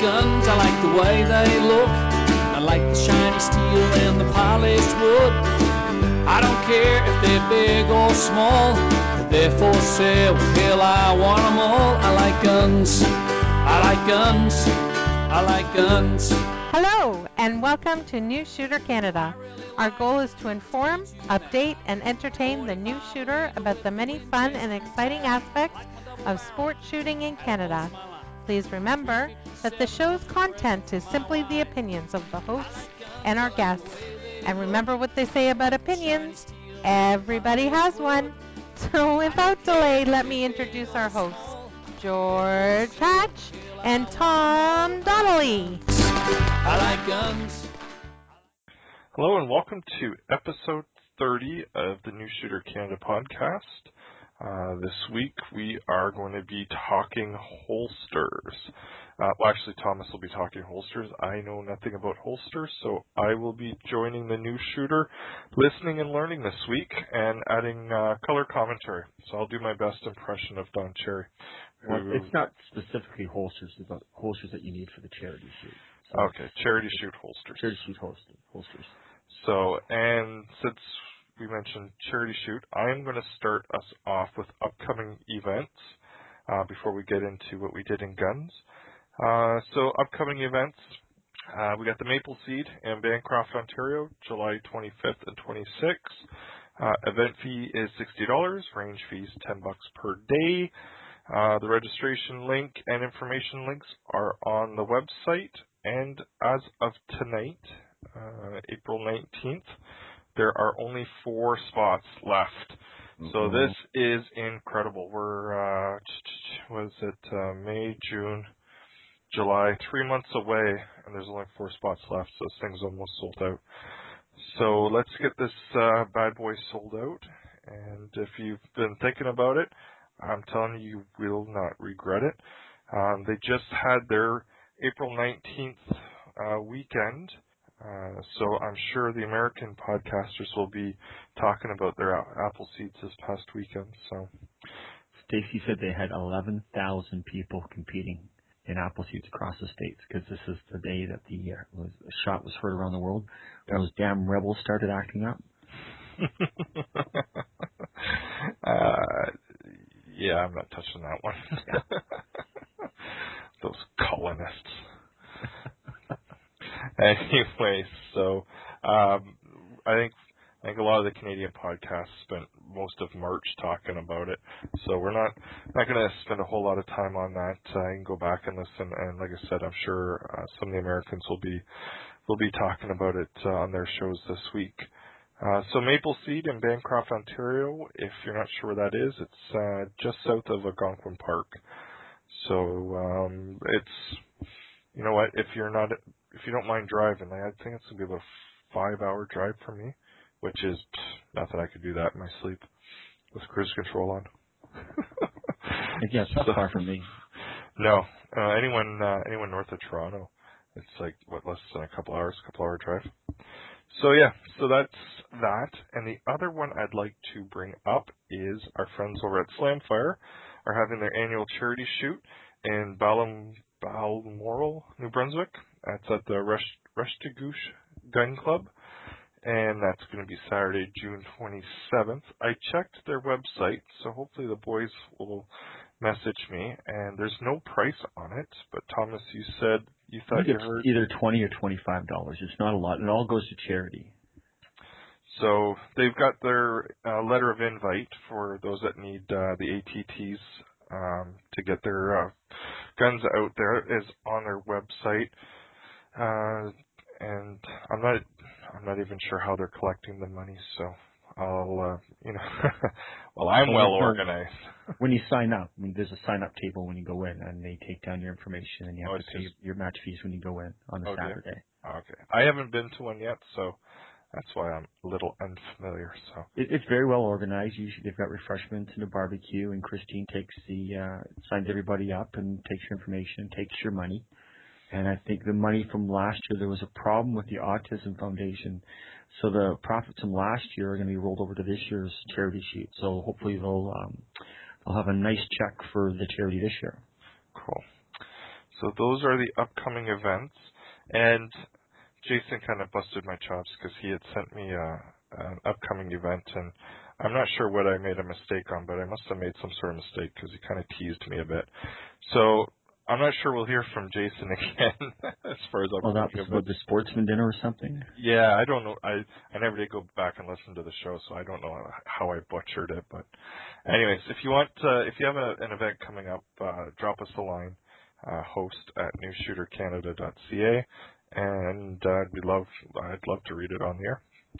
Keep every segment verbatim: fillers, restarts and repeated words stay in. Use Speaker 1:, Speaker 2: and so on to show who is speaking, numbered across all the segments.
Speaker 1: guns, I like the way they look. I like the shiny steel and the polished wood. I don't care if they're big or small, if they're for sale, hell, I want them all. I like guns, I like guns, I like guns.
Speaker 2: Hello, and welcome to New Shooter Canada. Our goal is to inform, update, and entertain the new shooter about the many fun and exciting aspects of sport shooting in Canada. Please remember that the show's content is simply the opinions of the hosts and our guests. And remember what they say about opinions, everybody has one. So without delay, let me introduce our hosts, George Hatch and Tom Donnelly.
Speaker 1: I like guns.
Speaker 3: Hello and welcome to episode thirty of the New Shooter Canada podcast. Uh, this week we are going to be talking holsters. Uh, well, actually, Thomas will be talking holsters. I know nothing about holsters, so I will be joining the New Shooter, listening and learning this week, and adding uh, color commentary. So I'll do my best impression of Don Cherry.
Speaker 4: Well, it's not specifically holsters, it's about holsters that you need for the charity shoot. So
Speaker 3: okay, charity shoot holsters.
Speaker 4: Charity shoot holster, holsters.
Speaker 3: So, and since we mentioned charity shoot, I am going to start us off with upcoming events uh, before we get into what we did in guns. Uh, so, upcoming events, uh, we got the Maple Seed in Bancroft, Ontario, July twenty-fifth and twenty-sixth. Uh, event fee is sixty dollars, range fees ten bucks per day. Uh, the registration link and information links are on the website, and as of tonight, uh, April nineteenth, there are only four spots left. Mm-hmm. So this is incredible. We're, uh, what is it, uh, May, June, July, three months away, and there's only four spots left, so this thing's almost sold out. So let's get this uh, bad boy sold out, and if you've been thinking about it, I'm telling you, you will not regret it. Um, they just had their April nineteenth uh, weekend, uh, so I'm sure the American podcasters will be talking about their apple seeds this past weekend. So,
Speaker 4: Stacy said they had eleven thousand people competing in apple seeds across the states because this is the day that the uh, was, shot was heard around the world. Yep. Those damn rebels started acting up.
Speaker 3: uh, yeah, I'm not touching that one. Yeah. Those colonists. Anyway, so um, I think I think a lot of the Canadian podcasts spent most of March talking about it, so we're not not going to spend a whole lot of time on that. Uh, you can go back and listen, and like I said, I'm sure uh, some of the Americans will be will be talking about it uh, on their shows this week. Uh, so Maple Seed in Bancroft, Ontario. If you're not sure where that is, it's uh, just south of Algonquin Park. So um, it's, you know what, if you're not, if you don't mind driving, I think it's gonna be about a five-hour drive for me, which is pff, not that I could do that in my sleep with cruise control on.
Speaker 4: Yeah, it's not so far from me.
Speaker 3: No, uh, anyone uh, anyone north of Toronto, it's like what less than a couple hours, couple hour drive. So yeah, so that's that. And the other one I'd like to bring up is our friends over at Slamfire are having their annual charity shoot in Ballam, Balmoral, New Brunswick. That's at the Restigouche Gun Club, and that's going to be Saturday, June twenty-seventh. I checked their website, so hopefully the boys will message me, and there's no price on it, but Thomas, you said you thought
Speaker 4: I think
Speaker 3: you
Speaker 4: it's
Speaker 3: heard
Speaker 4: either twenty or twenty-five dollars. It's not a lot, and it all goes to charity.
Speaker 3: So they've got their uh, letter of invite for those that need uh, the A T Ts um, to get their uh, guns out there is on their website, uh, and I'm not I'm not even sure how they're collecting the money. So I'll uh, you know well I'm well, well organized.
Speaker 4: When you sign up, I mean, there's a sign up table when you go in, and they take down your information, and you have
Speaker 3: oh,
Speaker 4: to pay just... your match fees when you go in on the
Speaker 3: okay.
Speaker 4: Saturday.
Speaker 3: Okay, I haven't been to one yet, so. That's why I'm a little unfamiliar. So
Speaker 4: it, it's very well organized. Usually they've got refreshments and a barbecue, and Christine takes the uh, signs everybody up and takes your information, takes your money. And I think the money from last year, there was a problem with the Autism Foundation, so the profits from last year are going to be rolled over to this year's charity sheet. So hopefully they'll um, they'll have a nice check for the charity this year.
Speaker 3: Cool. So those are the upcoming events. And Jason kind of busted my chops because he had sent me a, an upcoming event, and I'm not sure what I made a mistake on, but I must have made some sort of mistake because he kind of teased me a bit. So I'm not sure we'll hear from Jason again as far as
Speaker 4: Oh, that
Speaker 3: upcoming
Speaker 4: was about
Speaker 3: events.
Speaker 4: the sportsman dinner or something?
Speaker 3: Yeah, I don't know. I I never did go back and listen to the show, so I don't know how I butchered it. But anyways, if you want, uh, if you have a, an event coming up, uh, drop us a line, uh, host at new shooter canada dot c a, and uh, we love, I'd love to read it on the air.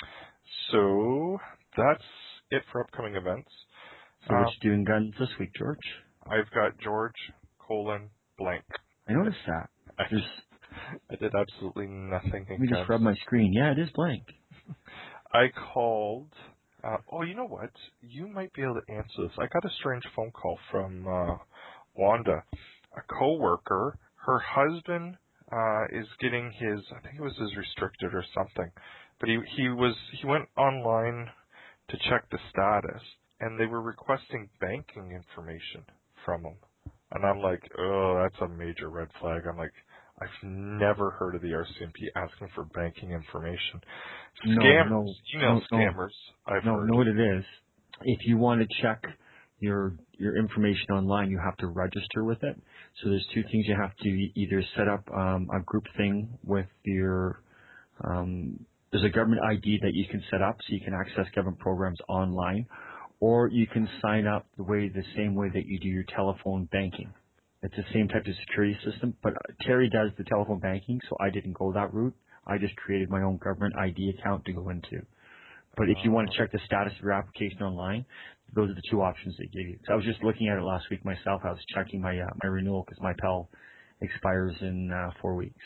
Speaker 3: So that's it for upcoming events.
Speaker 4: So what
Speaker 3: Uh,
Speaker 4: you doing guns this week, George?
Speaker 3: I've got George colon blank.
Speaker 4: I noticed that.
Speaker 3: I,
Speaker 4: There's,
Speaker 3: I did absolutely nothing
Speaker 4: let
Speaker 3: in
Speaker 4: me just
Speaker 3: guns.
Speaker 4: rub my screen. Yeah, it is blank.
Speaker 3: I called. Uh, oh, you know what? You might be able to answer this. I got a strange phone call from uh, Wanda, a coworker. Her husband uh, is getting his. I think it was his restricted or something, but he he was he went online to check the status, and they were requesting banking information from him. And I'm like, oh, that's a major red flag. I'm like, I've never heard of the R C M P asking for banking information.
Speaker 4: No,
Speaker 3: Scammers,
Speaker 4: no,
Speaker 3: email
Speaker 4: no, no,
Speaker 3: scammers, I've
Speaker 4: no,
Speaker 3: heard.
Speaker 4: know what it is. If you want to check your your information online, you have to register with it. So there's two things you have to either set up um, a group thing with your um, there's a government I D that you can set up so you can access government programs online, or you can sign up the way the same way that you do your telephone banking. It's the same type of security system, but Terry does the telephone banking, so I didn't go that route. I just created my own government I D account to go into. But if you want
Speaker 3: Uh,
Speaker 4: to check the status of your application online, those are the two options they give you. So I was just looking at it last week myself. I was checking my uh, my renewal because my P E L expires in uh, four weeks.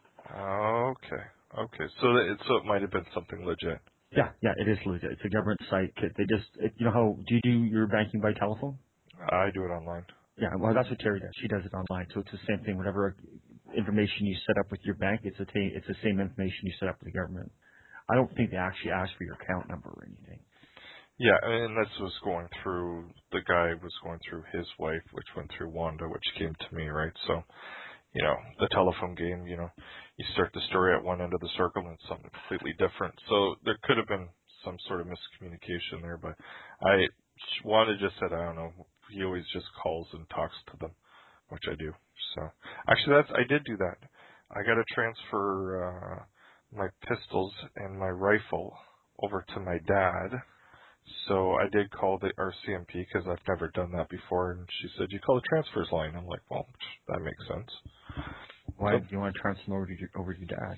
Speaker 3: okay, okay. So that it, so it might have been something legit.
Speaker 4: Yeah, yeah, it is legit. It's a government site. They just, it, you know how, do you do your banking by telephone?
Speaker 3: I do it online.
Speaker 4: Yeah, well, that's what Terry does. She does it online. So it's the same thing. Whatever information you set up with your bank, it's the, ta- it's the same information you set up with the government. I don't think they actually ask for your account number or anything.
Speaker 3: Yeah, and this was going through, the guy was going through his wife, which went through Wanda, which came to me, right? So, you know, the telephone game, you know, you start the story at one end of the circle and it's something completely different. So there could have been some sort of miscommunication there, but I, Wanda just said, I don't know, he always just calls and talks to them, which I do. So, actually that's, I did do that. I got to transfer, uh, my pistols and my rifle over to my dad. So I did call the R C M P because I've never done that before, and she said, you call the transfers line. I'm like, well, that makes sense.
Speaker 4: Why
Speaker 3: So,
Speaker 4: do you want to transfer them over to your, over to your dad?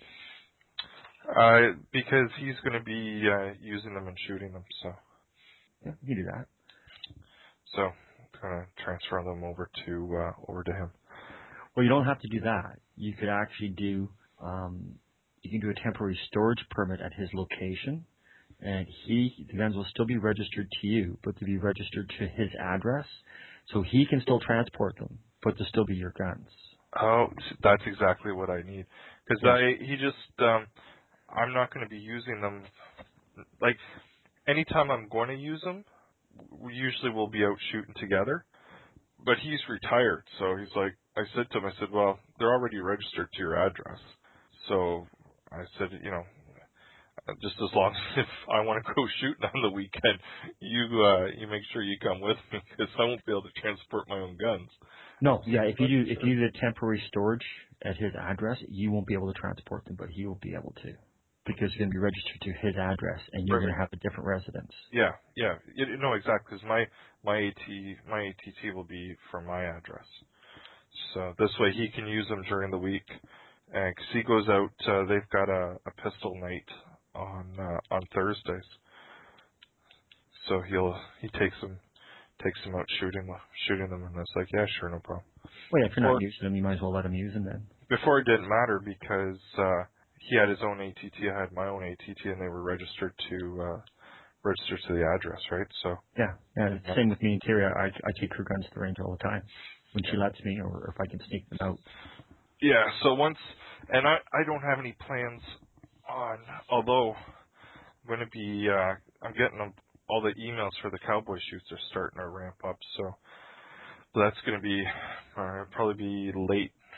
Speaker 3: uh, because he's going to be uh, using them and shooting them, so
Speaker 4: Yeah, you can do that.
Speaker 3: so I'm going to transfer them over to uh, over to him.
Speaker 4: Well, you don't have to do that. You could actually do, um, you can do a temporary storage permit at his location, and he, the guns will still be registered to you, but they'll be registered to his address, so he can still transport them, but they'll still be your guns.
Speaker 3: Oh, that's exactly what I need because
Speaker 4: Yeah.
Speaker 3: I he just um, I'm not going to be using them like anytime I'm going to use them. We usually will be out shooting together. But he's retired, so he's like, I said to him, I said, well, they're already registered to your address. So I said, you know, just as long as if I want to go shooting on the weekend, you uh, you make sure you come with me because I won't be able to transport my own guns.
Speaker 4: No, yeah, if you
Speaker 3: But
Speaker 4: do,
Speaker 3: he
Speaker 4: if
Speaker 3: said,
Speaker 4: you do the temporary storage at his address, you won't be able to transport them, but he will be able to. Because you're going to be registered to his address, and you're
Speaker 3: right,
Speaker 4: going
Speaker 3: right.
Speaker 4: to have a different residence.
Speaker 3: Yeah, yeah, you no, exactly. Because my my AT my A T T will be for my address, so this way he can use them during the week. And 'cause he goes out, uh, they've got a, a pistol night on uh, on Thursdays, so he'll he takes them takes them out shooting shooting them, and it's like, yeah, sure, no problem.
Speaker 4: Well, yeah, if you're not
Speaker 3: Before
Speaker 4: using them, you might as well let him use them then.
Speaker 3: before it didn't matter because uh, he had his own A T T, I had my own A T T, and they were registered to uh, registered to the address, right? So.
Speaker 4: Yeah, yeah.
Speaker 3: Yeah.
Speaker 4: Same with me and Terry. I I take her guns to the range all the time when she lets me, or if I can sneak them out.
Speaker 3: Yeah, so once, and I, I don't have any plans on, although I'm going to be, uh, I'm getting them, all the emails for the cowboy shoots are starting to ramp up, so that's going to be, uh, probably be late,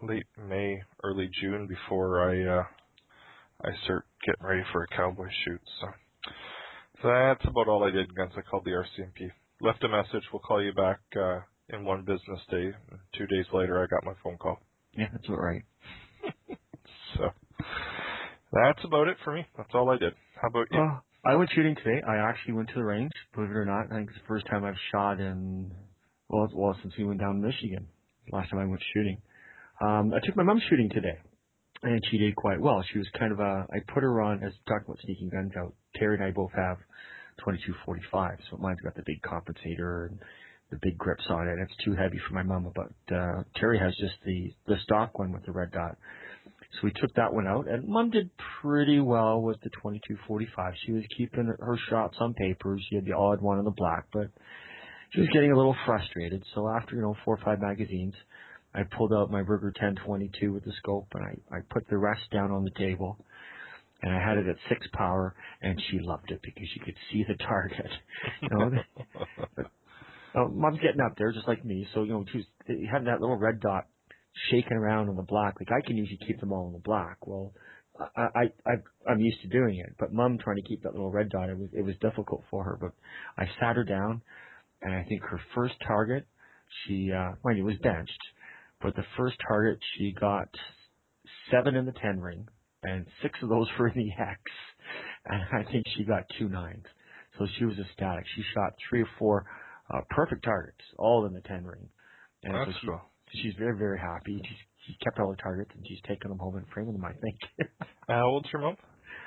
Speaker 3: late May, early June before I uh, I start getting ready for a cowboy shoot. So, so that's about all I did in guns. I called the R C M P, left a message. We'll call you back uh, in one business day. Two days later, I got my phone call.
Speaker 4: Yeah, that's all right.
Speaker 3: So that's about it for me. That's all I did. How about you?
Speaker 4: Uh, I went shooting today. I actually went to the range, believe it or not. I think it's the first time I've shot in, well, well since we went down to Michigan. Last time I went shooting. Um, I took my mom shooting today, and she did quite well. She was kind of a, I put her on, as talking about sneaking guns out, Terry and I both have twenty-two forty-five, so mine's got the big compensator and the big grips on it. It's too heavy for my mom, but uh, Terry has just the, the stock one with the red dot. So we took that one out, and Mom did pretty well with the twenty-two forty-five. She was keeping her shots on paper. She had the odd one in the black, but she was getting a little frustrated. So after, you know, four or five magazines, I pulled out my Ruger ten twenty-two with the scope, and I, I put the rest down on the table, and I had it at six power, and she loved it because she could see the target. You know, but, uh, Mom's getting up there just like me, so, you know, she was having that little red dot shaking around in the black. Like, I can usually keep them all in the black. Well, I, I, I, I'm used to doing it, but Mom trying to keep that little red dot, it was, it was difficult for her. But I sat her down, and I think her first target, she, uh, mind you, it was benched, but the first target, she got seven in the ten ring, and six of those were in the X, and I think she got two nines. So she was ecstatic. She shot three or four uh, perfect targets, all in the ten ring. And
Speaker 3: That's
Speaker 4: so she,
Speaker 3: cool.
Speaker 4: she's very, very happy. She's, she's kept all the targets, and she's taken them home and framed them, I think.
Speaker 3: Uh, how old's your mom?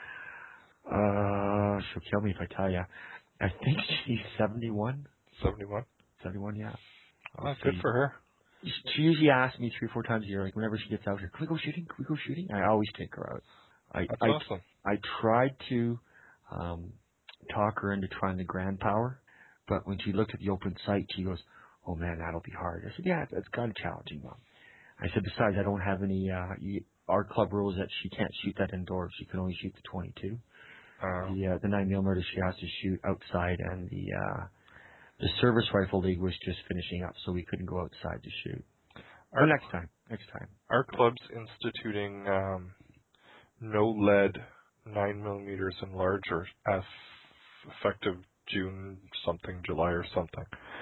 Speaker 4: uh, she'll kill me if I tell you. I think she's seventy-one.
Speaker 3: seventy-one.
Speaker 4: seventy-one, yeah.
Speaker 3: Oh, good for her.
Speaker 4: She usually asks me three or four times a year, like whenever she gets out here, can we go shooting? Can we go shooting? I always take her out. I,
Speaker 3: That's
Speaker 4: I,
Speaker 3: awesome.
Speaker 4: I tried to um, talk her into trying the Grand Power, but when she looked at the open sight, she goes, oh man, that'll be hard. I said, yeah, it's, it's kind of challenging, Mom. I said, besides, I don't have any, uh, you, our club rule is that she can't shoot that indoors. She can only shoot the twenty-two.
Speaker 3: Uh,
Speaker 4: The, uh, the nine millimeter she has to shoot outside, and the, uh, the service rifle league was just finishing up, so we couldn't go outside to shoot. But
Speaker 3: our,
Speaker 4: next time, next time.
Speaker 3: our club's instituting um, no lead nine millimeters and larger as effective June something, July or something.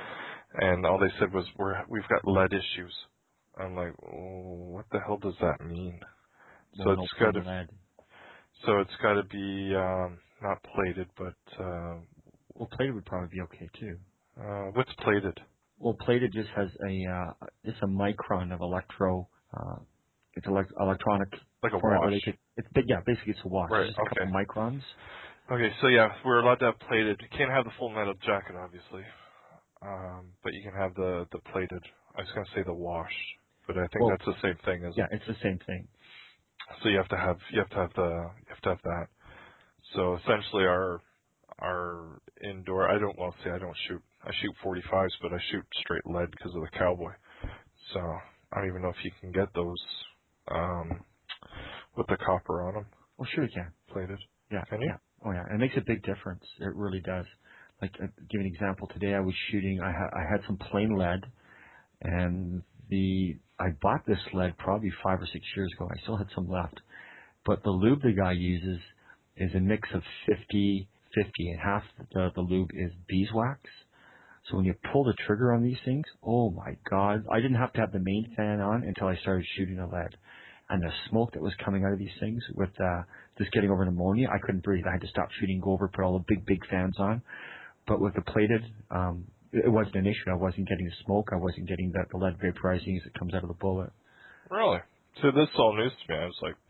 Speaker 3: And all they said was, We're, we've got lead issues. I'm like, oh, what the hell does that mean? So
Speaker 4: Well, no
Speaker 3: it's got to,
Speaker 4: lead.
Speaker 3: so it's got to be um, not plated, but uh,
Speaker 4: Well, plated would probably be okay too.
Speaker 3: uh, what's plated?
Speaker 4: Well, plated just has a uh, it's a micron of electro. Uh, it's elect- electronic
Speaker 3: Like a
Speaker 4: format where
Speaker 3: wash.
Speaker 4: they take, it's big, yeah, basically it's a wash.
Speaker 3: Right.
Speaker 4: It's just a
Speaker 3: Okay.
Speaker 4: couple microns.
Speaker 3: Okay. So yeah, we're allowed to have plated. You can't have the full metal jacket, obviously, um, but you can have the the plated. I was going to say the wash, but I think
Speaker 4: Well,
Speaker 3: that's the same thing, isn't
Speaker 4: yeah,
Speaker 3: it?
Speaker 4: it's the same thing.
Speaker 3: So you have to have you have to have the you have to have that. So essentially, our our indoor. I don't well see. I don't shoot. I shoot forty-fives, but I shoot straight lead because of the cowboy. So I don't even know if you can get those um, with the copper on them
Speaker 4: Well, sure you can.
Speaker 3: plated.
Speaker 4: Yeah,
Speaker 3: Can you?
Speaker 4: yeah. Oh yeah, it makes a big difference. It really does. Like, uh, give you an example. Today I was shooting. I had I had some plain lead, and the I bought this lead probably five or six years ago. I still had some left, but the lube the guy uses is a mix of fifty fifty, and half the, the lube is beeswax. So when you pull the trigger on these things, oh my God, I didn't have to have the main fan on until I started shooting the lead. And the smoke that was coming out of these things with uh, just getting over pneumonia, I couldn't breathe. I had to stop shooting, go over, put all the big, big fans on. But with the plated, um, it wasn't an issue. I wasn't getting the smoke. I wasn't getting the, the lead vaporizing as it comes out of the bullet.
Speaker 3: Really? So this is all news to me. I was like,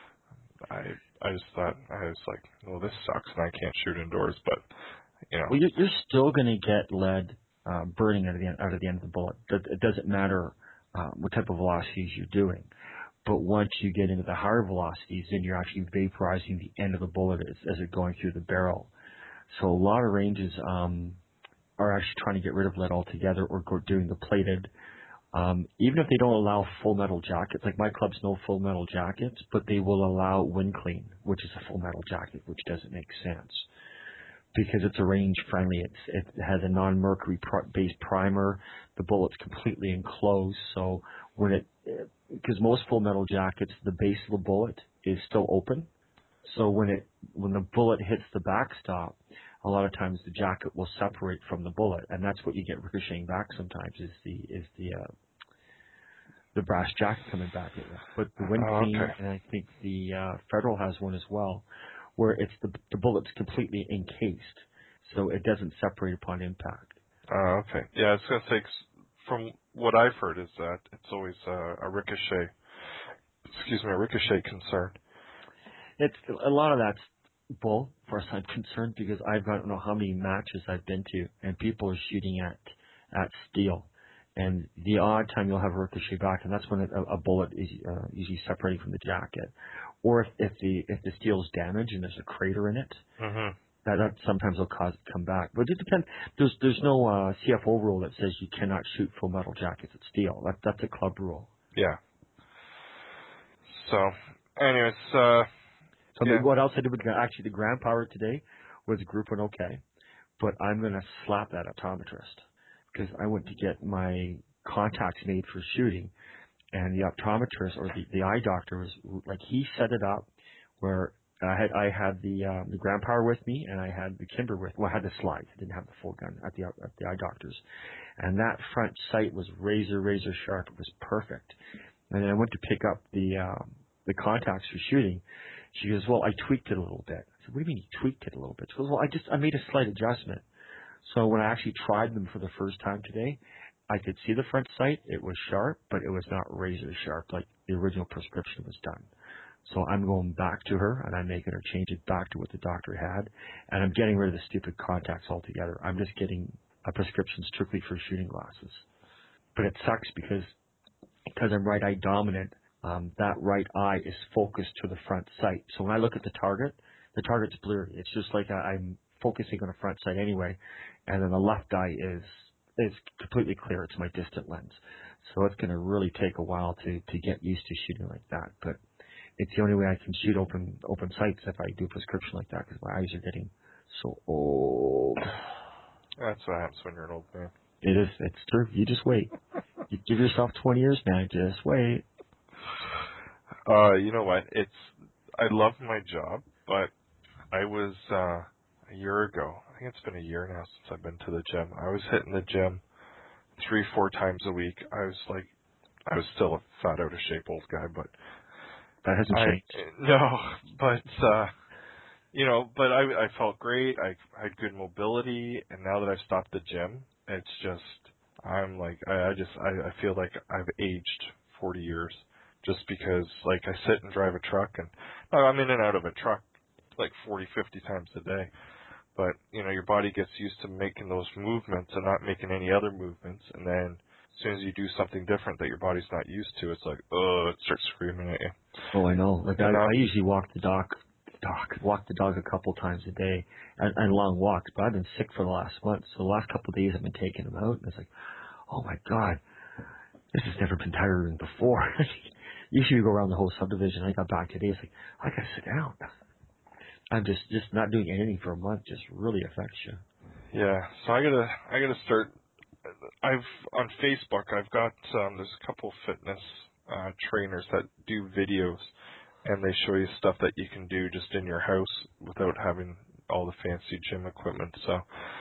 Speaker 3: I I just thought I was like, well, this sucks, and I can't shoot indoors. But you know,
Speaker 4: Well, you're, you're still going to get lead uh, burning out of the end, out of the end of the bullet. It, it doesn't matter uh, what type of velocities you're doing. But once you get into the higher velocities, then you're actually vaporizing the end of the bullet as, as it's going through the barrel. So a lot of ranges um, are actually trying to get rid of lead altogether or go doing the plated. Um, even if they don't allow full metal jackets, like my club's no full metal jackets, but they will allow wind clean, which is a full metal jacket, which doesn't make sense. Because it's a range friendly. It's, it has a non-mercury pr- based primer. The bullet's completely enclosed, so when it, it because most full metal jackets, the base of the bullet is still open. So when it when the bullet hits the backstop, a lot of times the jacket will separate from the bullet, and that's what you get ricocheting back sometimes is the is the uh, the brass jacket coming back at you. But the Winfield,
Speaker 3: Oh, okay.
Speaker 4: and I think the uh, Federal has one as well, where it's the the bullet's completely encased, so it doesn't separate upon impact.
Speaker 3: Oh, okay. Yeah, I was gonna say 'cause from what I've heard is that it's always uh, a ricochet. Excuse me, a ricochet concern.
Speaker 4: It's a lot of that's bull, as far as I'm concerned, because I've got I don't know how many matches I've been to, and people are shooting at at steel, and the odd time you'll have a ricochet back, and that's when a, a bullet is uh, usually separating from the jacket, or if, if the if the steel's damaged and there's a crater in it,
Speaker 3: Mhm.
Speaker 4: that, that sometimes will cause it to come back. But it depends. There's there's no uh, C F O rule that says you cannot shoot full metal jackets at steel. That that's a club rule.
Speaker 3: Yeah. So, anyways, uh,
Speaker 4: So
Speaker 3: yeah.
Speaker 4: what else I did with actually the ground power today was grouping okay, but I'm gonna slap that optometrist because I went to get my contacts made for shooting, and the optometrist or the, the eye doctor was like he set it up where I had I had the um, the ground power with me and I had the Kimber with well I had the slides. I didn't have the full gun at the at the eye doctor's, and that front sight was razor razor sharp. It was perfect. And then I went to pick up the um, the contacts for shooting. She goes, well, I tweaked it a little bit. I said, what do you mean you tweaked it a little bit? She goes, well, I just I made a slight adjustment. So when I actually tried them for the first time today, I could see the front sight. It was sharp, but it was not razor sharp like the original prescription was done. So I'm going back to her and I'm making her change it back to what the doctor had, and I'm getting rid of the stupid contacts altogether. I'm just getting a prescription strictly for shooting glasses. But it sucks because because I'm right eye dominant, um, that right eye is focused to the front sight. So when I look at the target, the target's blurry. It's just like I, I'm focusing on the front sight anyway, and then the left eye is is completely clear. It's my distant lens. So it's going to really take a while to to get used to shooting like that. But it's the only way I can shoot open open sights if I do a prescription like that because my eyes are getting so old.
Speaker 3: That's what happens when you're an old man.
Speaker 4: It is. It's true. You just wait. You give yourself twenty years, man. Just wait.
Speaker 3: Uh, you know what? It's I love my job, but I was uh a year ago. I think it's been a year now since I've been to the gym. I was hitting the gym three, four times a week. I was like, I was still a fat, out of shape old guy, but
Speaker 4: That hasn't
Speaker 3: I
Speaker 4: changed.
Speaker 3: no, but uh, you know, but I I felt great. I, I had good mobility, and now that I've stopped the gym, it's just I'm like I, I just I, I feel like I've aged forty years just because like I sit and drive a truck, and oh, I'm in and out of a truck like forty, fifty times a day. But, you know, your body gets used to making those movements and not making any other movements. And then as soon as you do something different that your body's not used to, it's like, oh, it starts screaming at you.
Speaker 4: Oh, I know. Like I,
Speaker 3: And, uh,
Speaker 4: I usually walk the dog, dog, walk the dog a couple times a day, and, and long walks. But I've been sick for the last month, so the last couple of days I've been taking him out, and it's like, oh my god, this has never been tiring than before. Usually we go around the whole subdivision. I got back today. It's like I gotta sit down. I'm just just not doing anything for a month just really affects you.
Speaker 3: yeah, so I gotta, I gotta start. I've, on Facebook, I've got, um, there's a couple fitness, uh, trainers that do videos, and they show you stuff that you can do just in your house without having all the fancy gym equipment. So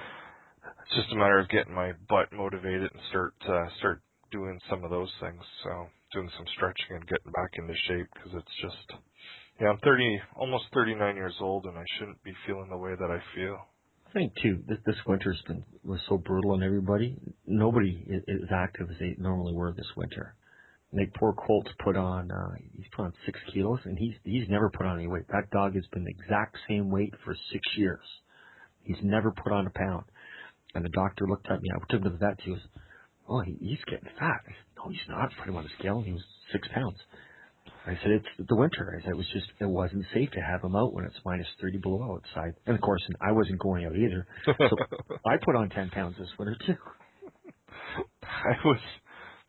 Speaker 3: it's just a matter of getting my butt motivated and start, uh, start doing some of those things. So doing some stretching and getting back into shape, because it's just, yeah, I'm thirty, almost thirty-nine years old, and I shouldn't be feeling the way that I feel.
Speaker 4: I think too, this, this winter's been was so brutal on everybody. Nobody is, is active as they normally were this winter. Like poor Colt's put on, uh, he's put on six kilos, and he's he's never put on any weight. That dog has been the exact same weight for six years. He's never put on a pound. And the doctor looked at me. I took him to the vet. He goes, "Oh, he, he's getting fat." I said, "No, he's not." I put him on the scale, and he was six pounds. I said, "It's the winter." I said, "It was just, it wasn't safe to have him out when it's minus thirty below outside." And of course, I wasn't going out either. So I put on ten pounds this winter too.
Speaker 3: I was,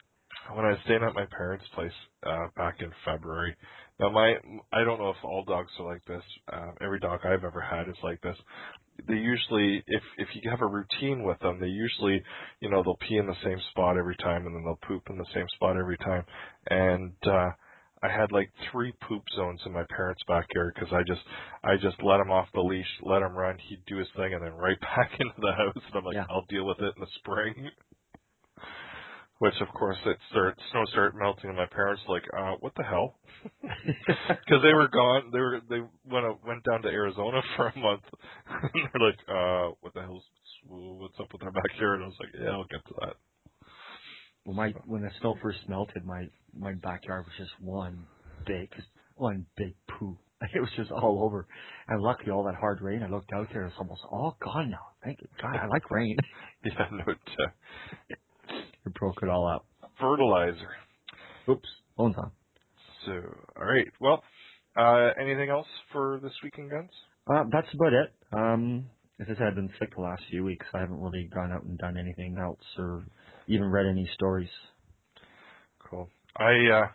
Speaker 3: when I was staying at my parents' place uh, back in February. Now, my I don't know if all dogs are like this. Uh, every dog I've ever had is like this. They usually, if if you have a routine with them, they usually, you know, they'll pee in the same spot every time, and then they'll poop in the same spot every time. And uh, I had like three poop zones in my parents' backyard because I just I just let him off the leash, let him run, he'd do his thing, and then right back into the house. And I'm like,
Speaker 4: Yeah.
Speaker 3: I'll deal with it in the spring. Which, of course, it started, snow started melting, and my parents were like, uh, what the hell? Because they were gone. They were they went went down to Arizona for a month. And they're like, uh, what the hell's what's up with our backyard? And I was like, yeah, I'll get to that.
Speaker 4: Well, my
Speaker 3: So,
Speaker 4: when the snow first melted, my my backyard was just one big, one big poo. It was just all over. And luckily, all that hard rain, I looked out there, it's almost all gone now. Thank God, I like rain.
Speaker 3: yeah, no, uh,
Speaker 4: It broke it all up.
Speaker 3: fertilizer.
Speaker 4: Oops, phone's on.
Speaker 3: So, all right. Well, uh, anything else for this week in guns?
Speaker 4: Uh, that's about it. Um, as I said, I've been sick the last few weeks. I haven't really gone out and done anything else or even read any stories.
Speaker 3: Cool. I uh,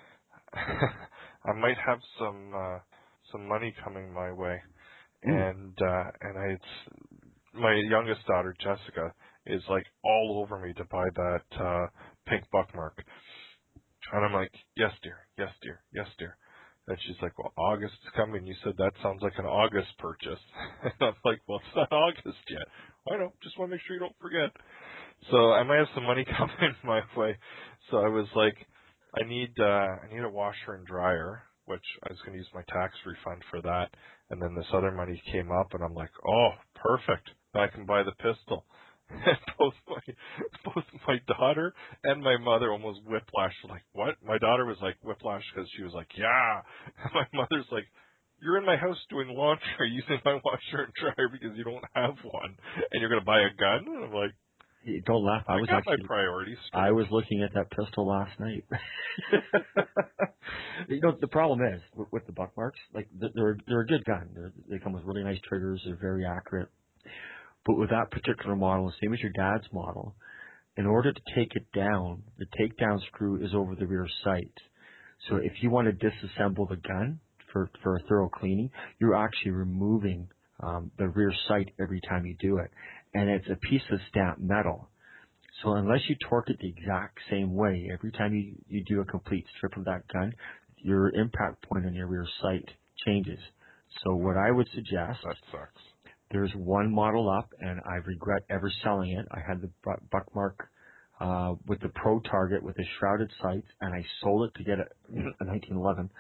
Speaker 3: I might have some uh, some money coming my way,
Speaker 4: Ooh.
Speaker 3: and uh, and I it's my youngest daughter Jessica is like all over me to buy that uh, pink buckmark, and I'm like, yes, dear, yes, dear, yes, dear. And she's like, well, August is coming. You said that sounds like an August purchase. And I'm like, well, it's not August yet. I know. Just want to make sure you don't forget. So I might have some money coming my way. So I was like, I need uh, I need a washer and dryer, which I was going to use my tax refund for that. And then this other money came up, and I'm like, oh, perfect. Now I can buy the pistol. And both my both my daughter and my mother almost whiplashed. Like, what? My daughter was like whiplash because she was like, yeah. And my mother's like, you're in my house doing laundry using my washer and dryer because you don't have one, and you're going to buy a gun? And I'm like,
Speaker 4: Hey, don't laugh. I
Speaker 3: I
Speaker 4: was
Speaker 3: got my
Speaker 4: actually,
Speaker 3: priorities straight.
Speaker 4: I was looking at that pistol last night. You know, the problem is with, with the buck marks, like th- they're they're a good gun. They're, they come with really nice triggers. They're very accurate. But with that particular model, same as your dad's model, in order to take it down, the takedown screw is over the rear sight. So if you want to disassemble the gun for, for a thorough cleaning, you're actually removing um, the rear sight every time you do it. And it's a piece of stamped metal. So unless you torque it the exact same way, every time you, you do a complete strip of that gun, your impact point on your rear sight changes. So what I would suggest,
Speaker 3: That sucks.
Speaker 4: there's one model up, and I regret ever selling it. I had the Bu- Buckmark uh, with the Pro Target with the shrouded sights, and I sold it to get a, a nineteen eleven.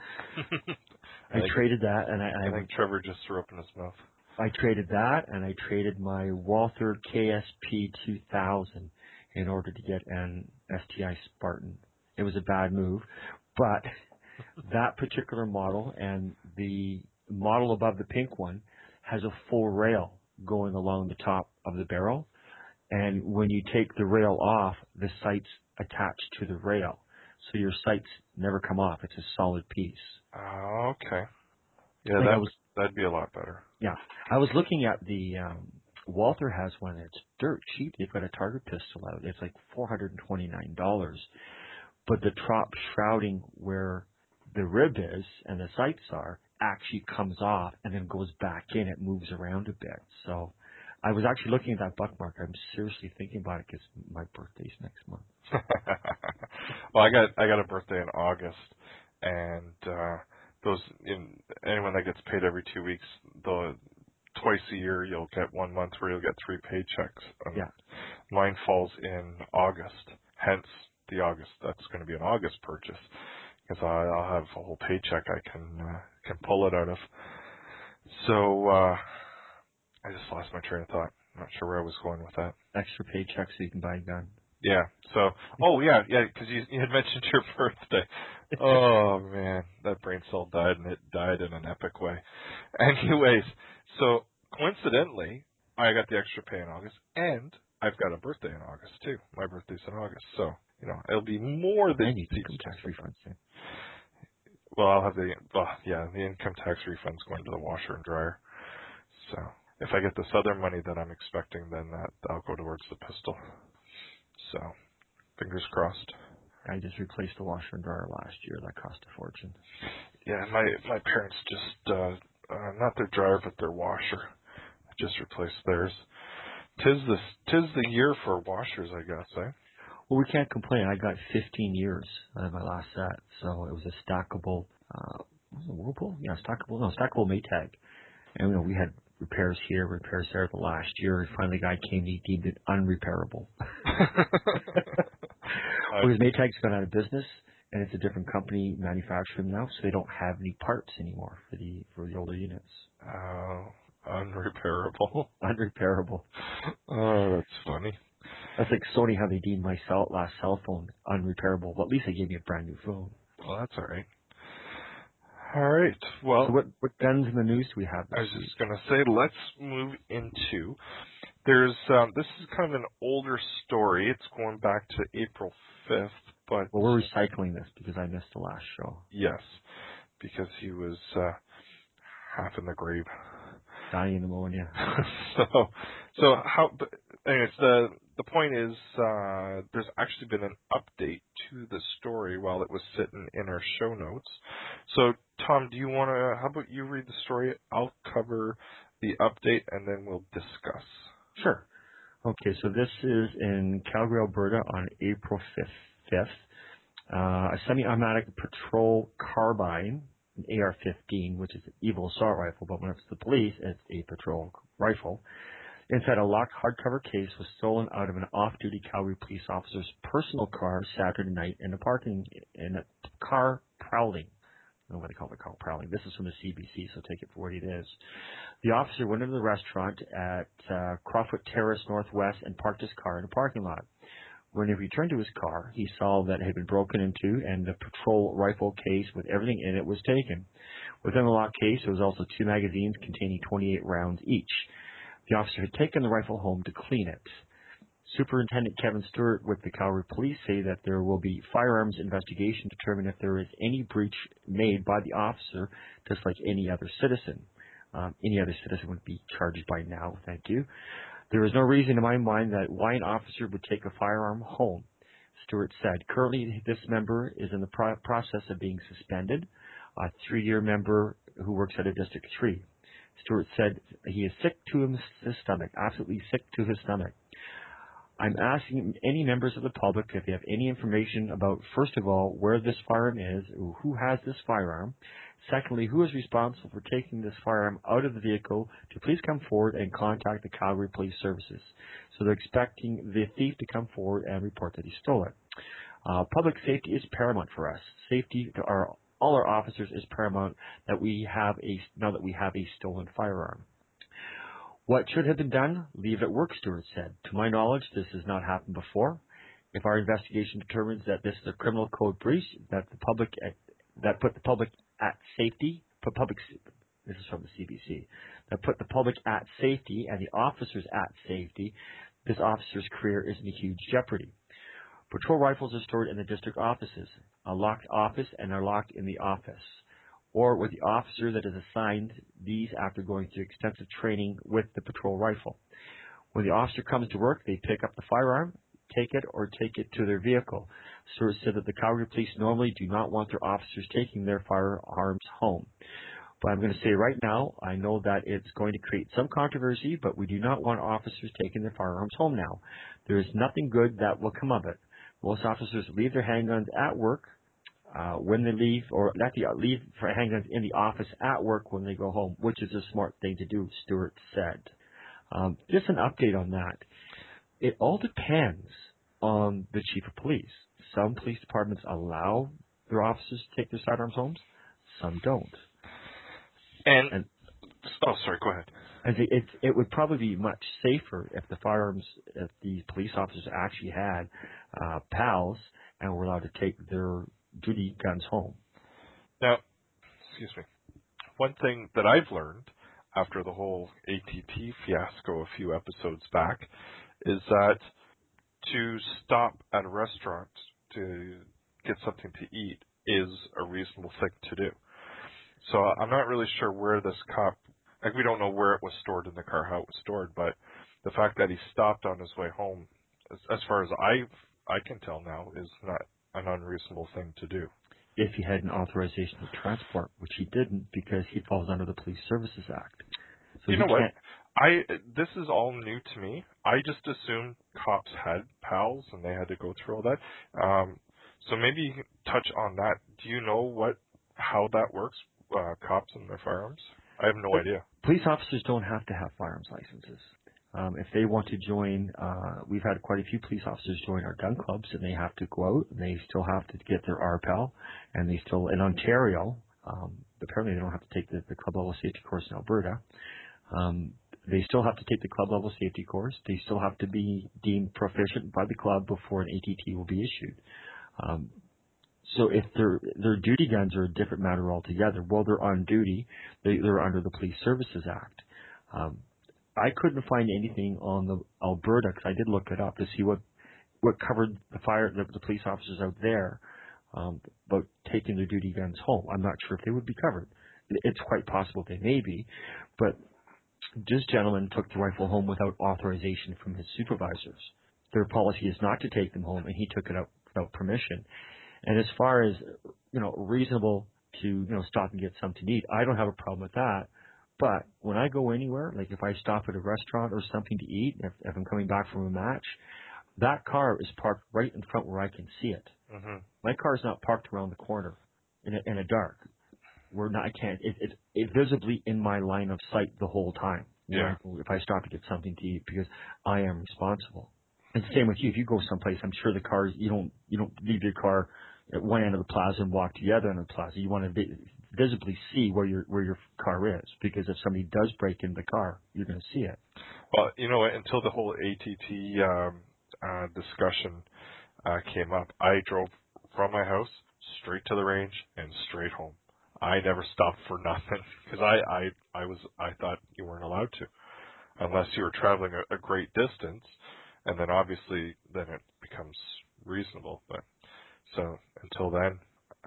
Speaker 4: I
Speaker 3: I think,
Speaker 4: traded that, and I,
Speaker 3: I think Trevor just threw up in his mouth.
Speaker 4: I I traded that, and I traded my Walther K S P two thousand in order to get an S T I Spartan. It was a bad move, but that particular model and the model above the pink one has a full rail going along the top of the barrel. And when you take the rail off, the sight's attached to the rail. So your sights never come off. It's a solid piece.
Speaker 3: Oh, okay. Yeah,
Speaker 4: Like I
Speaker 3: that
Speaker 4: was,
Speaker 3: that'd be a lot better.
Speaker 4: yeah, I was looking at the, um, Walther has one that's dirt cheap. They've got a target pistol out. It's like four hundred twenty-nine dollars. But the top shrouding where the rib is and the sights are actually comes off and then goes back in. It moves around a bit. So I was actually looking at that buckmark. I'm seriously thinking about it because my birthday's next month.
Speaker 3: Well, I got I got a birthday in August, and uh those in anyone that gets paid every two weeks, the twice a year you'll get one month where you'll get three paychecks. Um,
Speaker 4: Yeah.
Speaker 3: Mine falls in August, hence the August. That's going to be an August purchase because I'll have a whole paycheck I can uh, can pull it out of. So uh I just lost my train of thought. I'm not sure where I was going with that.
Speaker 4: Extra paycheck so you can buy a gun.
Speaker 3: Yeah. So, oh yeah, yeah, because you, you had mentioned your birthday. Oh man, that brain cell died, and it died in an epic way. Anyways, so coincidentally, I got the extra pay in August, and I've got a birthday in August too. My birthday's in August, so you know it'll be more than
Speaker 4: And you can income tax refunds. Yeah.
Speaker 3: well, I'll have the well, yeah, the income tax refunds going to the washer and dryer. So if I get this other money that I'm expecting, then that I'll go towards the pistol. So fingers crossed.
Speaker 4: I just replaced the washer and dryer last year. That cost a fortune.
Speaker 3: Yeah, my my parents just uh, uh not their dryer but their washer. I just replaced theirs. Tis the tis the year for washers, I guess, eh?
Speaker 4: Well, we can't complain. I got fifteen years out of my last set, so it was a stackable. Uh, was it a Whirlpool? Yeah, stackable. No, stackable Maytag. And you know, we had repairs here, repairs there. The last year, finally, the guy came. He deemed it unrepairable. Because Maytag's gone out of business, and it's a different company manufacturing now, so they don't have any parts anymore for the for the older units.
Speaker 3: Oh, unrepairable.
Speaker 4: Unrepairable.
Speaker 3: Oh, that's funny.
Speaker 4: That's like Sony, how they deemed my cell, last cell phone unrepairable. But at least they gave me a brand new phone.
Speaker 3: Well, that's all right. All right. Well,
Speaker 4: so what what guns in the news do we have this
Speaker 3: I was
Speaker 4: week?
Speaker 3: just going to say, let's move into. There's um, this is kind of an older story. It's going back to April fifth, but
Speaker 4: well, we're recycling this because I missed the last show.
Speaker 3: Yes, because he was uh, half in the grave,
Speaker 4: dying of pneumonia.
Speaker 3: so, so how? But anyways, the the point is, uh, there's actually been an update to the story while it was sitting in our show notes. So, Tom, do you want to? How about you read the story? I'll cover the update, and then we'll discuss.
Speaker 4: Sure. Okay, so this is in Calgary, Alberta on April fifth. Uh, a semi-automatic patrol carbine, an A R fifteen, which is an evil assault rifle, but when it's the police, it's a patrol rifle. Inside a locked hardcover case was stolen out of an off-duty Calgary police officer's personal car Saturday night in a parking, in a car prowling. I don't know what they call it, car prowling. This is from the C B C, so take it for what it is. The officer went into the restaurant at uh, Crawford Terrace Northwest and parked his car in a parking lot. When he returned to his car, he saw that it had been broken into and the patrol rifle case with everything in it was taken. Within the locked case, there was also two magazines containing twenty-eight rounds each. The officer had taken the rifle home to clean it. Superintendent Kevin Stewart with the Calgary Police say that there will be firearms investigation to determine if there is any breach made by the officer, just like any other citizen. Um, any other citizen would be charged by now, thank you. There is no reason in my mind that why an officer would take a firearm home, Stewart said. Currently, this member is in the pro- process of being suspended, a three-year member who works at a District three. Stewart said he is sick to his stomach, absolutely sick to his stomach. I'm asking any members of the public if they have any information about, first of all, where this firearm is, who has this firearm. Secondly, who is responsible for taking this firearm out of the vehicle to please come forward and contact the Calgary Police Services. So they're expecting the thief to come forward and report that he stole it. Uh, public safety is paramount for us. Safety to our all our officers is paramount that we have a now that we have a stolen firearm. What should have been done? Leave it work, Stewart said. To my knowledge, this has not happened before. If our investigation determines that this is a criminal code breach, that the public at, that put the public at safety, put public this is from the C B C, that put the public at safety and the officers at safety, this officer's career is in huge jeopardy. Patrol rifles are stored in the district offices, a locked office, and are locked in the office, or with the officer that is assigned these after going through extensive training with the patrol rifle. When the officer comes to work, they pick up the firearm, take it, or take it to their vehicle. Stewart said that the Calgary Police normally do not want their officers taking their firearms home. But I'm going to say right now, I know that it's going to create some controversy, but we do not want officers taking their firearms home now. There is nothing good that will come of it. Most officers leave their handguns at work uh, when they leave, or let the, leave for handguns in the office at work when they go home, which is a smart thing to do, Stewart said. Um, just an update on that. It all depends on the chief of police. Some police departments allow their officers to take their sidearms home. Some don't.
Speaker 3: And,
Speaker 4: and
Speaker 3: oh, sorry, go ahead.
Speaker 4: And it, it, it would probably be much safer if the firearms, if the police officers actually had uh, pals and were allowed to take their duty guns home.
Speaker 3: Now, excuse me. One thing that I've learned after the whole A T T fiasco a few episodes back is that to stop at a restaurant to get something to eat is a reasonable thing to do. So I'm not really sure where this cop, like we don't know where it was stored in the car, how it was stored, but the fact that he stopped on his way home, as, as far as I I can tell now, is not an unreasonable thing to do.
Speaker 4: If he had an authorization to transport, which he didn't because he falls under the Police Services Act. So
Speaker 3: you know what?
Speaker 4: Can't...
Speaker 3: I this is all new to me. I just assumed cops had pals and they had to go through all that. Um, so maybe you can touch on that. Do you know what how that works? Uh, cops and their firearms? I have no
Speaker 4: but
Speaker 3: idea.
Speaker 4: Police officers don't have to have firearms licenses. Um, if they want to join, uh, we've had quite a few police officers join our gun clubs, and they have to go out, and they still have to get their R P A L, and they still, in Ontario, um, apparently they don't have to take the, the club level safety course in Alberta. Um, they still have to take the club level safety course. They still have to be deemed proficient by the club before an A T T will be issued. Um, so if their their duty guns are a different matter altogether. While they're on duty, they, they're under the Police Services Act. Um, I couldn't find anything on the Alberta because I did look it up to see what what covered the fire the, the police officers out there um, about taking their duty guns home. I'm not sure if they would be covered. It's quite possible they may be, but this gentleman took the rifle home without authorization from his supervisors. Their policy is not to take them home, and he took it out without permission. And as far as you know, reasonable to you know stop and get something to eat, I don't have a problem with that. But when I go anywhere, like if I stop at a restaurant or something to eat, if, if I'm coming back from a match, that car is parked right in front where I can see it.
Speaker 3: Mm-hmm.
Speaker 4: My car is not parked around the corner in a, in a dark. Where not, I can't. It, it, it's visibly in my line of sight the whole time.
Speaker 3: Yeah.
Speaker 4: When, if I stop to get something to eat, because I am responsible. And the same with you. If you go someplace, I'm sure the cars you don't you don't leave your car at one end of the plaza and walk to the other end of the plaza. You want to be, visibly see where your where your car is, because if somebody does break into the car, you're going to see it.
Speaker 3: Well, you know what? Until the whole A T T um, uh, discussion uh, came up, I drove from my house straight to the range and straight home. I never stopped for nothing because I, I I was I thought you weren't allowed to unless you were traveling a, a great distance, and then obviously then it becomes reasonable. But so until then,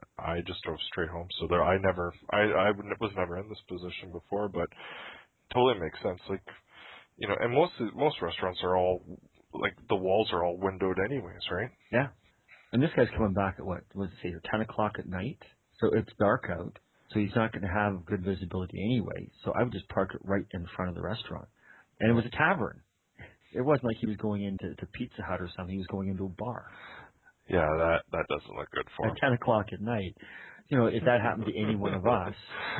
Speaker 3: I just drove straight home. So there, I never I I was never in this position before, but totally makes sense. Like you know, and most most restaurants are all like the walls are all windowed anyways, right?
Speaker 4: Yeah. And this guy's coming back at what was it say, ten o'clock at night? So it's dark out, so he's not going to have good visibility anyway. So I would just park it right in front of the restaurant. And it was a tavern. It wasn't like he was going into to Pizza Hut or something. He was going into a bar.
Speaker 3: Yeah, that that doesn't look good for him.
Speaker 4: At ten o'clock at night. You know, if that happened to any one of us.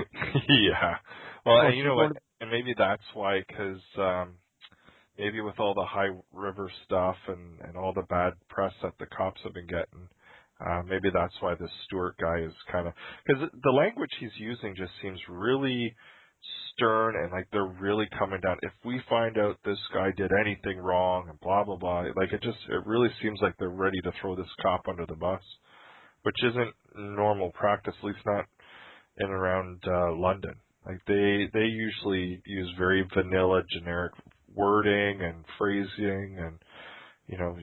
Speaker 3: Yeah. Well,
Speaker 4: oh,
Speaker 3: and you know what?
Speaker 4: to...
Speaker 3: And maybe that's why, because um, maybe with all the High River stuff and, and all the bad press that the cops have been getting, uh, maybe that's why this Stewart guy is kind of, because the language he's using just seems really stern and like they're really coming down. If we find out this guy did anything wrong and blah, blah, blah, like it just, it really seems like they're ready to throw this cop under the bus, which isn't normal practice, at least not in and around uh, London. Like they, they usually use very vanilla, generic wording and phrasing, and you know,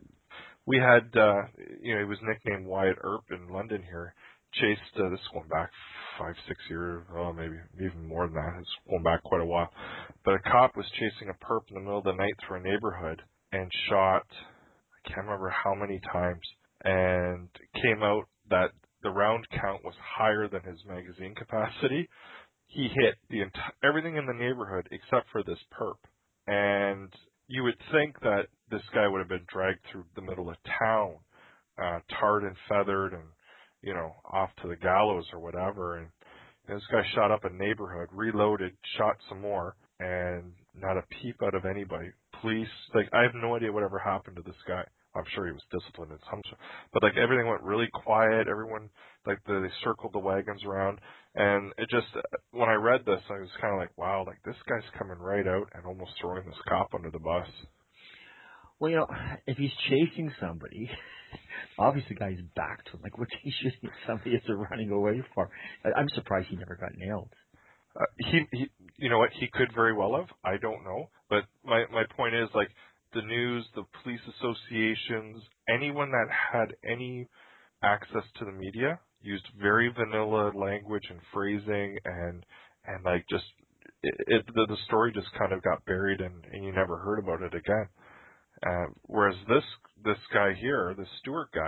Speaker 3: we had, uh, you know, he was nicknamed Wyatt Earp in London here. Chased, uh, this is going back five, six years, oh, maybe even more than that. It's going back quite a while. But a cop was chasing a perp in the middle of the night through a neighborhood and shot, I can't remember how many times, and came out that the round count was higher than his magazine capacity. He hit the enti- everything in the neighborhood except for this perp. And you would think that this guy would have been dragged through the middle of town, uh, tarred and feathered and, you know, off to the gallows or whatever. And this guy shot up a neighborhood, reloaded, shot some more, and not a peep out of anybody. Police, like, I have no idea whatever happened to this guy. I'm sure he was disciplined in some sort. But, like, everything went really quiet. Everyone, like, the, they circled the wagons around. And it just, when I read this, I was kind of like, wow, like, this guy's coming right out and almost throwing this cop under the bus.
Speaker 4: Well, you know, if he's chasing somebody, obviously the guy's back to him. Like, what's he shooting at somebody as they're running away for? I'm surprised he never got nailed.
Speaker 3: Uh, he, he, you know what, he could very well have. I don't know. But my, my point is, like, the news, the police associations, anyone that had any access to the media used very vanilla language and phrasing, and and like just it, it the, the story just kind of got buried, and, and you never heard about it again. Uh, whereas this this guy here, this Stewart guy,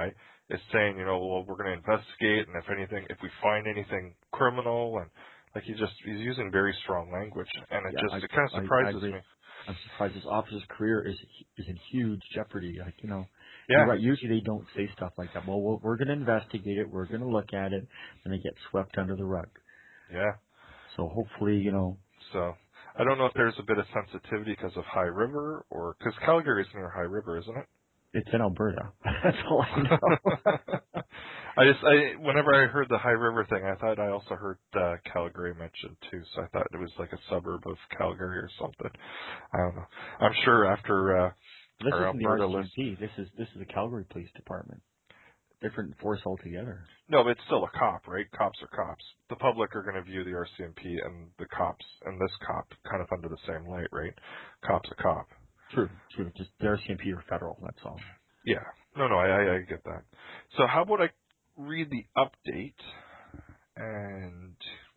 Speaker 3: is saying, you know, well, we're going to investigate, and if anything, if we find anything criminal, and like he just he's using very strong language, and it
Speaker 4: Yeah,
Speaker 3: just
Speaker 4: I,
Speaker 3: it kind of
Speaker 4: I, I
Speaker 3: surprises
Speaker 4: agree.
Speaker 3: me.
Speaker 4: I'm surprised this officer's career is is in huge jeopardy. Like, you know, you're
Speaker 3: Yeah,
Speaker 4: right. Usually they don't say stuff like that. Well, we're, we're going to investigate it. We're going to look at it, and it gets swept under the rug.
Speaker 3: yeah.
Speaker 4: So hopefully, you know,
Speaker 3: So I don't know if there's a bit of sensitivity because of High River, or because Calgary is near High River, isn't it?
Speaker 4: it's in Alberta. That's all I know.
Speaker 3: I just, I whenever I heard the High River thing, I thought I also heard uh, Calgary mentioned too. So I thought it was like a suburb of Calgary or something. I don't know. I'm sure after uh,
Speaker 4: This
Speaker 3: our
Speaker 4: isn't the
Speaker 3: Alberta
Speaker 4: R C M
Speaker 3: list,
Speaker 4: P. This is this is the Calgary Police Department. Different force altogether.
Speaker 3: no, but it's still a cop, right? Cops are cops. The public are going to view the R C M P and the cops and this cop kind of under the same light, right? Cop's a cop.
Speaker 4: True, true. Just the R C M P or federal. That's all.
Speaker 3: Yeah. No, no, I, I, I get that. So how about I read the update and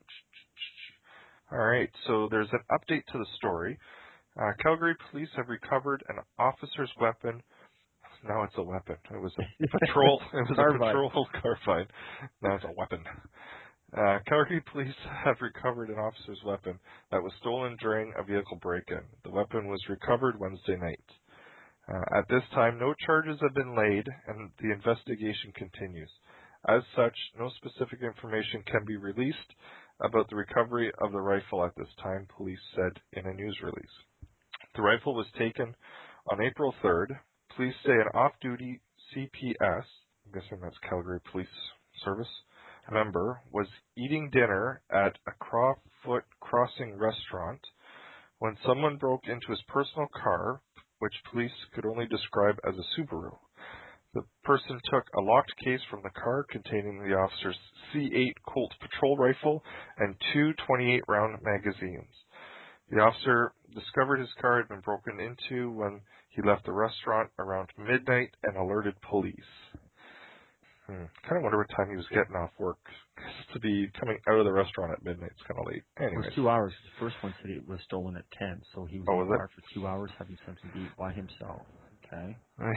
Speaker 3: all right. So there's an update to the story. Uh, Calgary police have recovered an officer's weapon. Now it's a weapon. It was a patrol. It was a
Speaker 4: Carbide.
Speaker 3: patrol carbine. Now it's a weapon. Uh, Calgary police have recovered an officer's weapon that was stolen during a vehicle break-in. The weapon was recovered Wednesday night. Uh, at this time, no charges have been laid, and the investigation continues. As such, no specific information can be released about the recovery of the rifle at this time, police said in a news release. The rifle was taken on April third. Police say an off-duty C P S, I'm guessing that's Calgary Police Service, member was eating dinner at a Crawfoot Crossing restaurant when someone broke into his personal car, which police could only describe as a Subaru. The person took a locked case from the car containing the officer's C eight Colt patrol rifle and two twenty-eight round magazines. The officer discovered his car had been broken into when he left the restaurant around midnight and alerted police. Hmm. Kind of wonder what time he was getting off work. To be coming out of the restaurant at midnight is kind of late.
Speaker 4: It was
Speaker 3: Anyways.
Speaker 4: two hours. The first one said it was stolen at ten, so he was
Speaker 3: Oh,
Speaker 4: in
Speaker 3: was
Speaker 4: the
Speaker 3: it?
Speaker 4: car for two hours having something to eat by himself. Okay.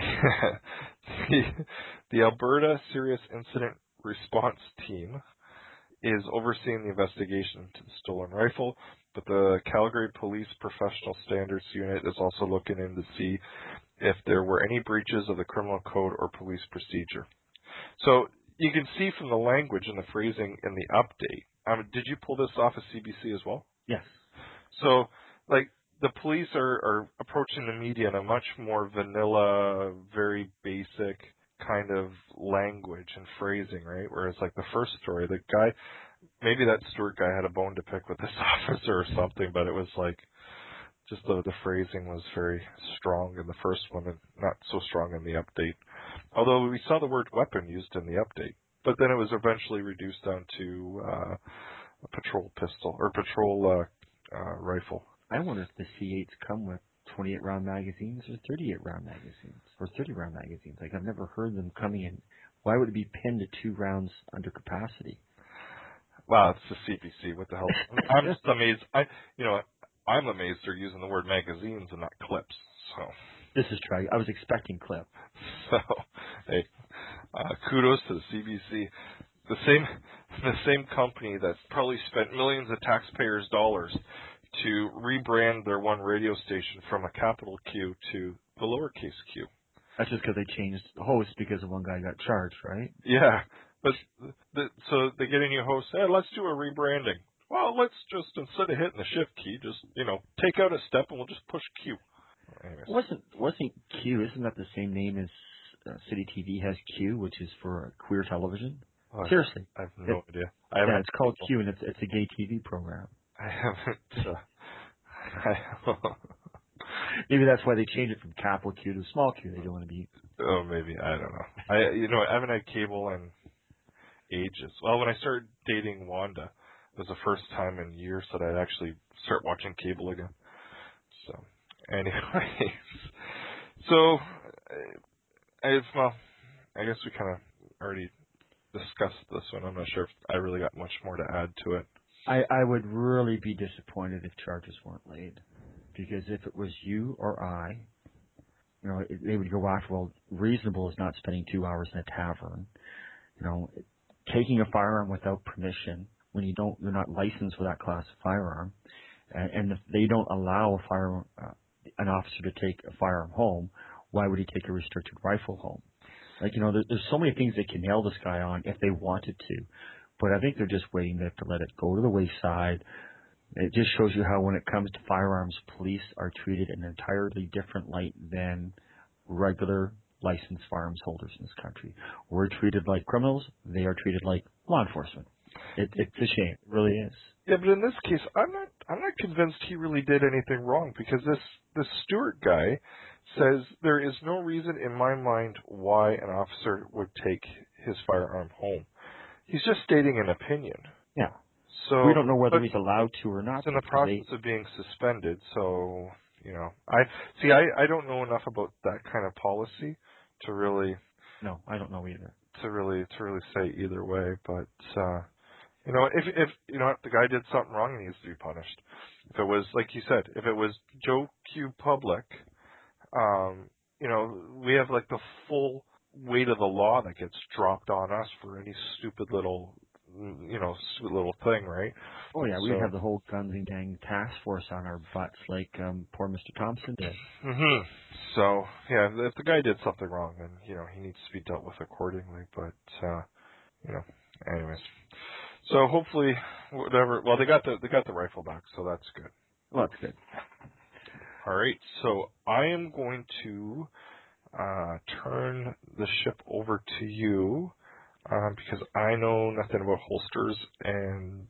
Speaker 3: the, the Alberta Serious Incident Response Team is overseeing the investigation into the stolen rifle, but the Calgary Police Professional Standards Unit is also looking in to see if there were any breaches of the criminal code or police procedure. So you can see from the language and the phrasing in the update. Um, did you pull this off of C B C as well?
Speaker 4: Yes.
Speaker 3: So, like, the police are, are approaching the media in a much more vanilla, very basic kind of language and phrasing, right? Whereas, like, the first story, the guy, maybe that Stewart guy had a bone to pick with this officer or something, but it was like, just the, the phrasing was very strong in the first one and not so strong in the update. Although we saw the word weapon used in the update, but then it was eventually reduced down to uh, a patrol pistol or patrol uh, uh, rifle.
Speaker 4: I wonder if the C eights come with twenty-eight round magazines or thirty-eight round magazines or thirty round magazines. Like, I've never heard them coming in. Why would it be pinned to two rounds under capacity?
Speaker 3: Wow, it's the C B C. What the hell? I'm just amazed. I, you know, I'm amazed they're using the word magazines and not clips. So.
Speaker 4: This is true. I was expecting clip.
Speaker 3: So, hey, uh, kudos to the C B C. The same, the same company that probably spent millions of taxpayers' dollars to rebrand their one radio station from a capital Q to the lowercase q.
Speaker 4: That's just because they changed the host because the one guy got charged, right?
Speaker 3: Yeah, but the, so they get a new host. Hey, let's do a rebranding. Well, let's just, instead of hitting the shift key, just, you know, take out a step and we'll just push Q. Anyways.
Speaker 4: Wasn't wasn't Q? Isn't that the same name as uh, City T V has Q, which is for queer television?
Speaker 3: Oh,
Speaker 4: Seriously,
Speaker 3: I have no
Speaker 4: it,
Speaker 3: idea. I haven't
Speaker 4: yeah, it's called
Speaker 3: people.
Speaker 4: Q, and it's it's a gay T V program.
Speaker 3: I haven't. Uh, I,
Speaker 4: Maybe that's why they changed it from capital Q to small Q. They don't want to be.
Speaker 3: oh, maybe I don't know. I you know I haven't had cable in ages. Well, when I started dating Wanda, it was the first time in years that I'd actually start watching cable again. So, anyways, so I, well, I guess we kind of already discussed this one. I'm not sure if I really got much more to add to it.
Speaker 4: I I would really be disappointed if charges weren't laid, because if it was you or I, you know, it, they would go after, well, reasonable is not spending two hours in a tavern. You know, taking a firearm without permission when you don't, you're not licensed for that class of firearm, and, and if they don't allow a firearm, uh, an officer to take a firearm home, why would he take a restricted rifle home? Like, you know, there, there's so many things they can nail this guy on if they wanted to, but I think they're just waiting there to let it go to the wayside. It just shows you how when it comes to firearms, police are treated in an entirely different light than regular licensed firearms holders in this country. We're treated like criminals. They are treated like law enforcement. It, it's a shame. It really is.
Speaker 3: Yeah, but in this case, I'm not. I'm not convinced he really did anything wrong because this this Stewart guy says there is no reason in my mind why an officer would take his firearm home. He's just stating an opinion.
Speaker 4: Yeah.
Speaker 3: So
Speaker 4: we don't know whether he's allowed to or not.
Speaker 3: He's in the process they, of being suspended, so you know. I see. I I don't know enough about that kind of policy to really.
Speaker 4: No, I don't know either.
Speaker 3: To really to really say either way, but. uh You know, if if you know if the guy did something wrong, he needs to be punished. If it was like you said, if it was Joe Q Public, um, you know, we have like the full weight of the law that gets dropped on us for any stupid little, you know, stupid little thing, right?
Speaker 4: Oh yeah, we
Speaker 3: so,
Speaker 4: have the whole guns and gang task force on our butts, like um, poor Mister Thompson did.
Speaker 3: Mm-hmm. So yeah, if the guy did something wrong, then you know he needs to be dealt with accordingly. But uh, you know, anyways. So hopefully, whatever. Well, they got the they got the rifle back, so that's good.
Speaker 4: Well, that's good.
Speaker 3: All right. So I am going to uh, turn the ship over to you um, because I know nothing about holsters, and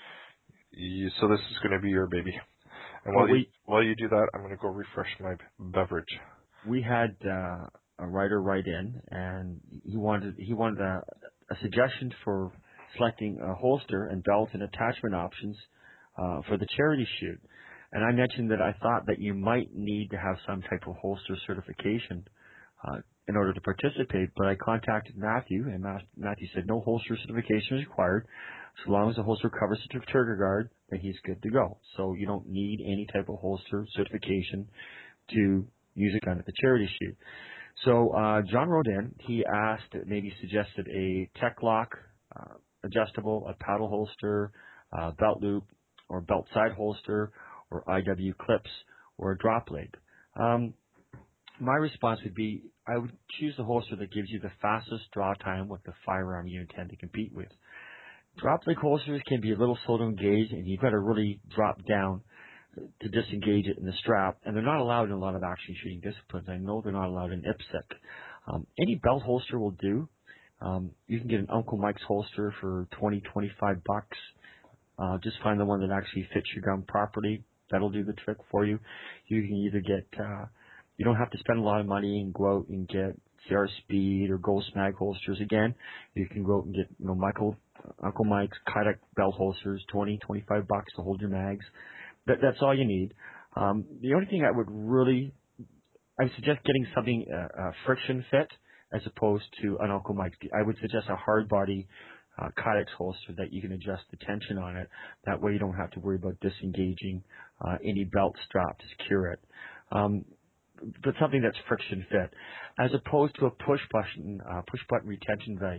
Speaker 3: you, so this is going to be your baby. And
Speaker 4: well,
Speaker 3: while
Speaker 4: we,
Speaker 3: you while you do that, I'm going to go refresh my beverage.
Speaker 4: We had uh, a writer write in, and he wanted he wanted a, a suggestion for selecting a holster and belt and attachment options uh, for the charity shoot. And I mentioned that I thought that you might need to have some type of holster certification uh, in order to participate, but I contacted Matthew, and Matthew said no holster certification is required. So long as the holster covers the trigger guard, then he's good to go. So you don't need any type of holster certification to use a gun at the charity shoot. So uh, John wrote in. He asked, maybe suggested a tech lock, uh, adjustable, a paddle holster, uh, belt loop, or belt side holster, or I W clips, or a drop leg. Um, my response would be, I would choose the holster that gives you the fastest draw time with the firearm you intend to compete with. Drop leg holsters can be a little slow to engage, and you've got to really drop down to disengage it in the strap, and they're not allowed in a lot of action shooting disciplines. I know they're not allowed in I P S C. Um, any belt holster will do. Um, you can get an Uncle Mike's holster for twenty, twenty-five bucks. Uh, just find the one that actually fits your gun properly. That'll do the trick for you. You can either get, uh, you don't have to spend a lot of money and go out and get C R Speed or Gold Smag holsters again. You can go out and get, you know, Michael, uh, Uncle Mike's Kydex belt holsters, twenty, twenty-five bucks to hold your mags. That, that's all you need. Um, the only thing I would really, I would suggest getting something uh, uh, friction fit as opposed to an Uncle Mike's. I would suggest a hard body uh, Kydex holster that you can adjust the tension on it. That way you don't have to worry about disengaging uh, any belt strap to secure it. Um, but something that's friction fit, as opposed to a push button, uh, push button retention vise.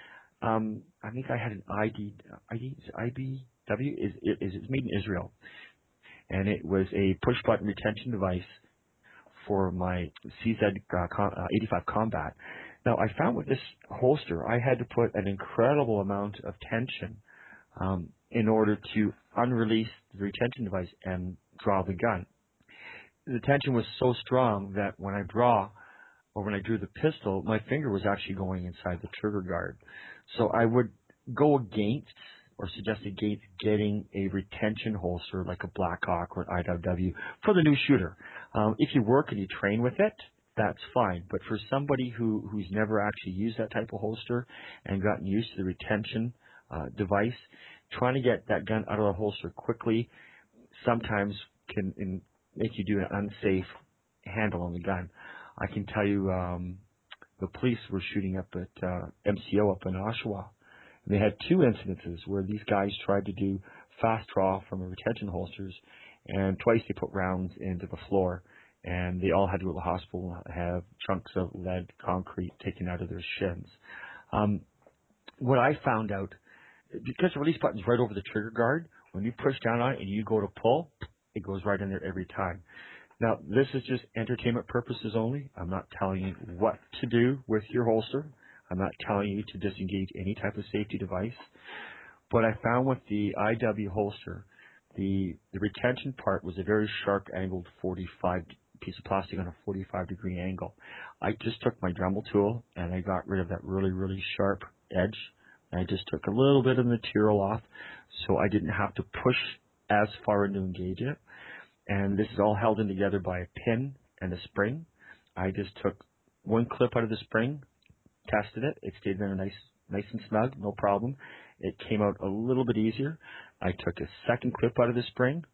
Speaker 4: Um, I think I had an I D, I D, I B W is is it's made in Israel. And it was a push-button retention device for my C Z uh, com, uh, eighty-five Combat. Now, I found with this holster, I had to put an incredible amount of tension um, in order to unrelease the retention device and draw the gun. The tension was so strong that when I draw, or when I drew the pistol, my finger was actually going inside the trigger guard. So I would go against or suggest against getting a retention holster like a Blackhawk or an I W W for the new shooter. Um, if you work and you train with it, that's fine. But for somebody who, who's never actually used that type of holster and gotten used to the retention uh, device, trying to get that gun out of the holster quickly sometimes can in, make you do an unsafe handle on the gun. I can tell you um, the police were shooting up at uh, M C O up in Oshawa. And they had two incidences where these guys tried to do fast draw from the retention holsters, and twice they put rounds into the floor. and they all had to go to the hospital and have chunks of lead concrete taken out of their shins. Um, what I found out, because the release button's right over the trigger guard, when you push down on it and you go to pull, it goes right in there every time. Now, this is just entertainment purposes only. I'm not telling you what to do with your holster. I'm not telling you to disengage any type of safety device. But I found with the I W holster, the, the retention part was a very sharp angled forty-five piece of plastic on a forty-five degree angle. I just took my Dremel tool and I got rid of that really, really sharp edge. I just took a little bit of material off so I didn't have to push as far in to engage it. And this is all held in together by a pin and a spring. I just took one clip out of the spring, tested it. It stayed there nice, nice and snug, no problem. It came out a little bit easier. I took a second clip out of the spring,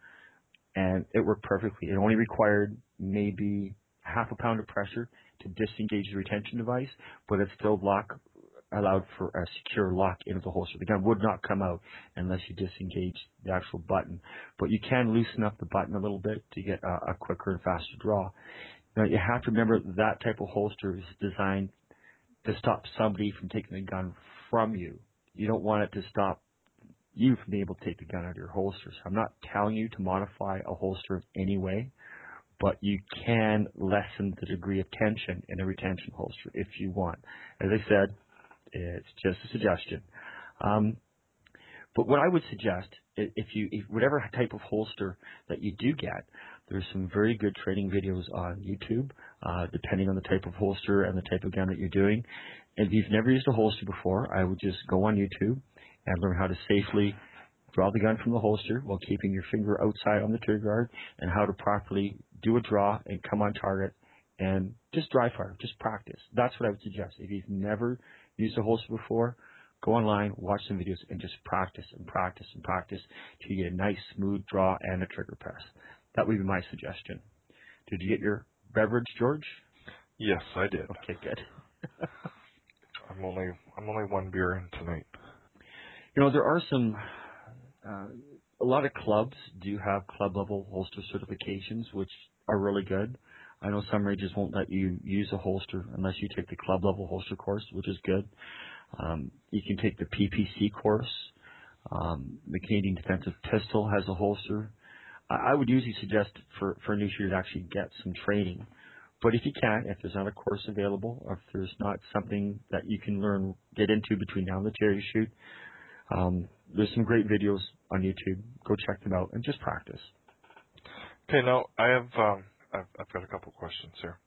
Speaker 4: and it worked perfectly. It only required maybe half a pound of pressure to disengage the retention device, but it still lock allowed for a secure lock into the holster. The gun would not come out unless you disengage the actual button, but you can loosen up the button a little bit to get a, a quicker and faster draw. Now, you have to remember that type of holster is designed to stop somebody from taking the gun from you. You don't want it to stop you from being able to take the gun out of your holster. So I'm not telling you to modify a holster in any way, but you can lessen the degree of tension in a retention holster if you want. As I said, it's just a suggestion. Um, but what I would suggest, if you, if whatever type of holster that you do get, there's some very good training videos on YouTube, uh, depending on the type of holster and the type of gun that you're doing. And if you've never used a holster before, I would just go on YouTube and learn how to safely draw the gun from the holster while keeping your finger outside on the trigger guard, and how to properly do a draw and come on target and just dry fire, just practice. That's what I would suggest. If you've never used a holster before, go online, watch some videos, and just practice and practice and practice till you get a nice smooth draw and a trigger press. That would be my suggestion. Did you get your beverage, George?
Speaker 3: Yes, I did.
Speaker 4: Okay, good.
Speaker 3: I'm only I'm only one beer in tonight.
Speaker 4: You know, there are some, uh, a lot of clubs do have club level holster certifications, which are really good. I know some ranges won't let you use a holster unless you take the club level holster course, which is good. Um, you can take the P P C course. Um, the Canadian Defensive Pistol has a holster. I, I would usually suggest for, for a new shooter to actually get some training. But if you can, if there's not a course available, or if there's not something that you can learn, get into between now and the charity shoot, um, there's some great videos on YouTube. Go check them out and just practice.
Speaker 3: Okay, now I have um, I've, I've got a couple questions here.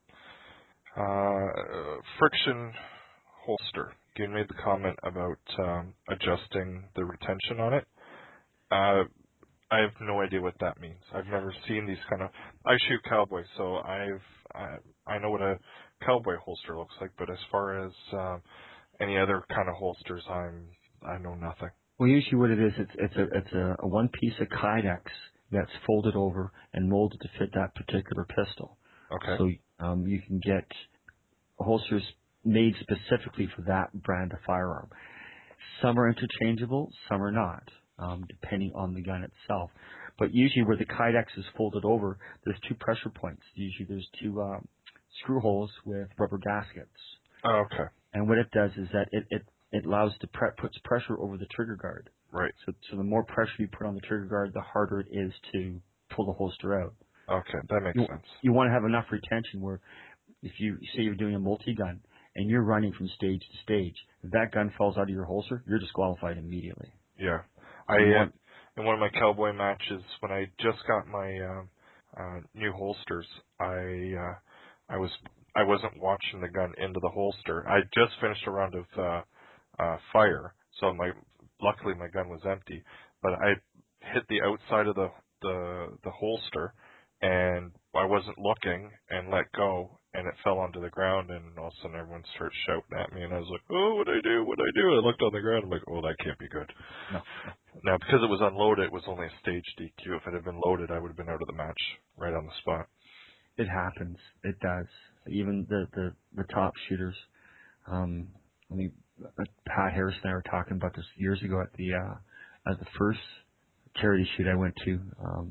Speaker 3: Uh, friction holster. You made the comment about um, adjusting the retention on it. Uh, I have no idea what that means. I've never seen these kind of. I shoot cowboy, so I've I, I know what a cowboy holster looks like. But as far as um, any other kind of holsters, I'm I know nothing.
Speaker 4: Well, usually what it is, it's it's a it's a, a one piece of Kydex that's folded over and molded to fit that particular pistol.
Speaker 3: Okay.
Speaker 4: So um, you can get holsters made specifically for that brand of firearm. Some are interchangeable, some are not, um, depending on the gun itself. But usually where the Kydex is folded over, there's two pressure points. Usually there's two um, screw holes with rubber gaskets.
Speaker 3: Oh, okay.
Speaker 4: And what it does is that it, it, it allows the pre- puts pressure over the trigger guard.
Speaker 3: Right.
Speaker 4: So, so the more pressure you put on the trigger guard, the harder it is to pull the holster out.
Speaker 3: Okay, that makes
Speaker 4: you,
Speaker 3: sense.
Speaker 4: You want to have enough retention where if you say you're doing a multi-gun and you're running from stage to stage, if that gun falls out of your holster, you're disqualified immediately.
Speaker 3: Yeah.
Speaker 4: So
Speaker 3: I uh,
Speaker 4: want,
Speaker 3: in one of my cowboy matches, when I just got my uh, uh, new holsters, I uh, I was I wasn't watching the gun into the holster. I just finished a round of uh, uh, fire, so my luckily my gun was empty. But I hit the outside of the the, the holster, and I wasn't looking, and let go, and it fell onto the ground, and all of a sudden everyone started shouting at me, and I was like, oh, what'd I do? What'd I do? I looked on the ground, I'm like, oh, that can't be good.
Speaker 4: no.
Speaker 3: Now, because it was unloaded, it was only a stage D Q. If it had been loaded, I would have been out of the match right on the spot.
Speaker 4: It happens. It does. Even the, the, the top shooters. Um, I mean, Pat Harris and I were talking about this years ago at the uh, at the first charity shoot I went to. Um,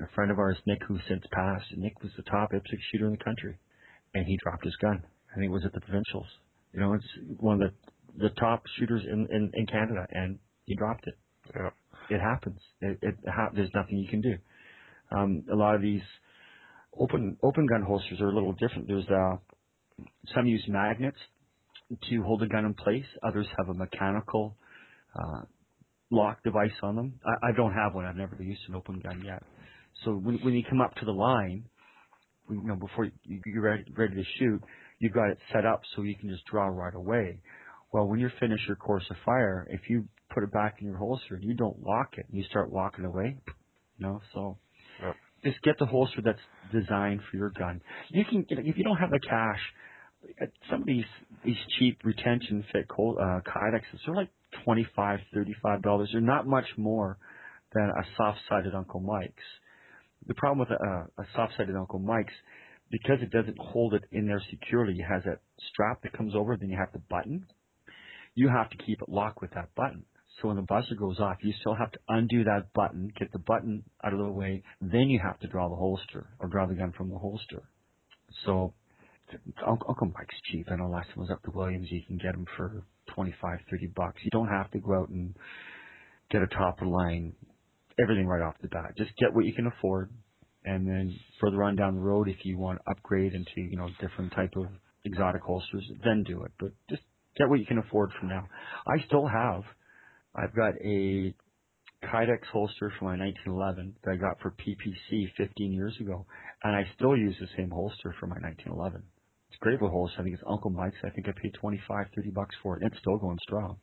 Speaker 4: A friend of ours, Nick, who since passed, Nick was the top IPSC shooter in the country, and he dropped his gun. I think it was at the provincials. You know, it's one of the the top shooters in in, in Canada, and he dropped it.
Speaker 3: Yeah.
Speaker 4: It happens. It, it ha- there's nothing you can do. Um, a lot of these open open gun holsters are a little different. There's uh, some use magnets to hold the gun in place. Others have a mechanical uh, lock device on them. I, I don't have one. I've never used an open gun yet. So when, when you come up to the line, you know, before you, you're ready, ready to shoot, you've got it set up so you can just draw right away. Well, when you finish your course of fire, if you put it back in your holster and you don't lock it, and you start walking away, you know, so
Speaker 3: Yep.
Speaker 4: just get the holster that's designed for your gun. You can, if you don't have the cash, some of these these cheap retention fit cold, uh, Kydexes, they're like twenty-five, thirty-five dollars. They're not much more than a soft-sided Uncle Mike's. The problem with a, a soft-sided Uncle Mike's, because it doesn't hold it in there securely, it has that strap that comes over, then you have the button. You have to keep it locked with that button. So when the buzzer goes off, you still have to undo that button, get the button out of the way, then you have to draw the holster or draw the gun from the holster. So Uncle, Uncle Mike's cheap. I know last time I was up to Williams, you can get them for twenty-five, thirty bucks. You don't have to go out and get a top of the line, everything right off the bat. Just get what you can afford, and then further on down the road, if you want to upgrade into, you know, different type of exotic holsters, then do it. But just get what you can afford for now. I still have, I've got a Kydex holster from my nineteen eleven that I got for P P C fifteen years ago, and I still use the same holster for my nineteen eleven. It's a great little holster. I think it's Uncle Mike's. I think I paid twenty-five, thirty bucks for it, and it's still going strong.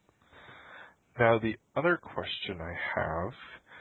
Speaker 3: Now, the other question I have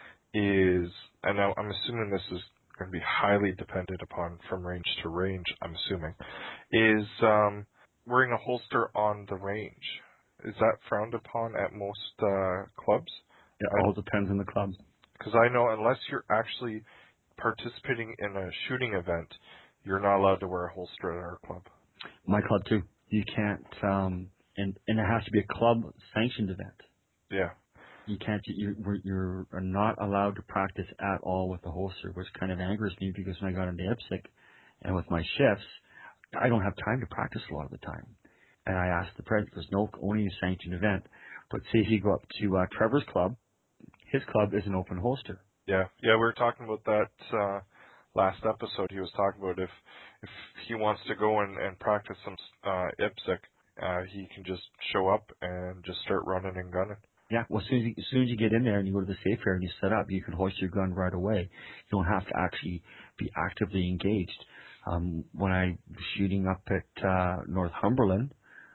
Speaker 3: is, and now I'm assuming this is going to be highly dependent upon from range to range, I'm assuming, is um, wearing a holster on the range. Is that frowned upon at most uh, clubs?
Speaker 4: It all depends on the club.
Speaker 3: Because I know unless you're actually participating in a shooting event, you're not allowed to wear a holster at our club.
Speaker 4: My club too. You can't, um, and and it has to be a club sanctioned event.
Speaker 3: Yeah.
Speaker 4: You can't. You you're not allowed to practice at all with the holster, which kind of angers me because when I got into IPSC and with my shifts, I don't have time to practice a lot of the time. And I asked the president, because no, only a sanctioned event. But say if you go up to uh, Trevor's club, his club is an open holster.
Speaker 3: Yeah, yeah, we were talking about that uh, last episode. He was talking about if if he wants to go and, and practice some uh, IPSC, uh, he can just show up and just start running and gunning.
Speaker 4: Yeah, well, as soon as, you, as soon as you get in there and you go to the safe area and you set up, you can hoist your gun right away. You don't have to actually be actively engaged. Um, when I was shooting up at uh, Northumberland,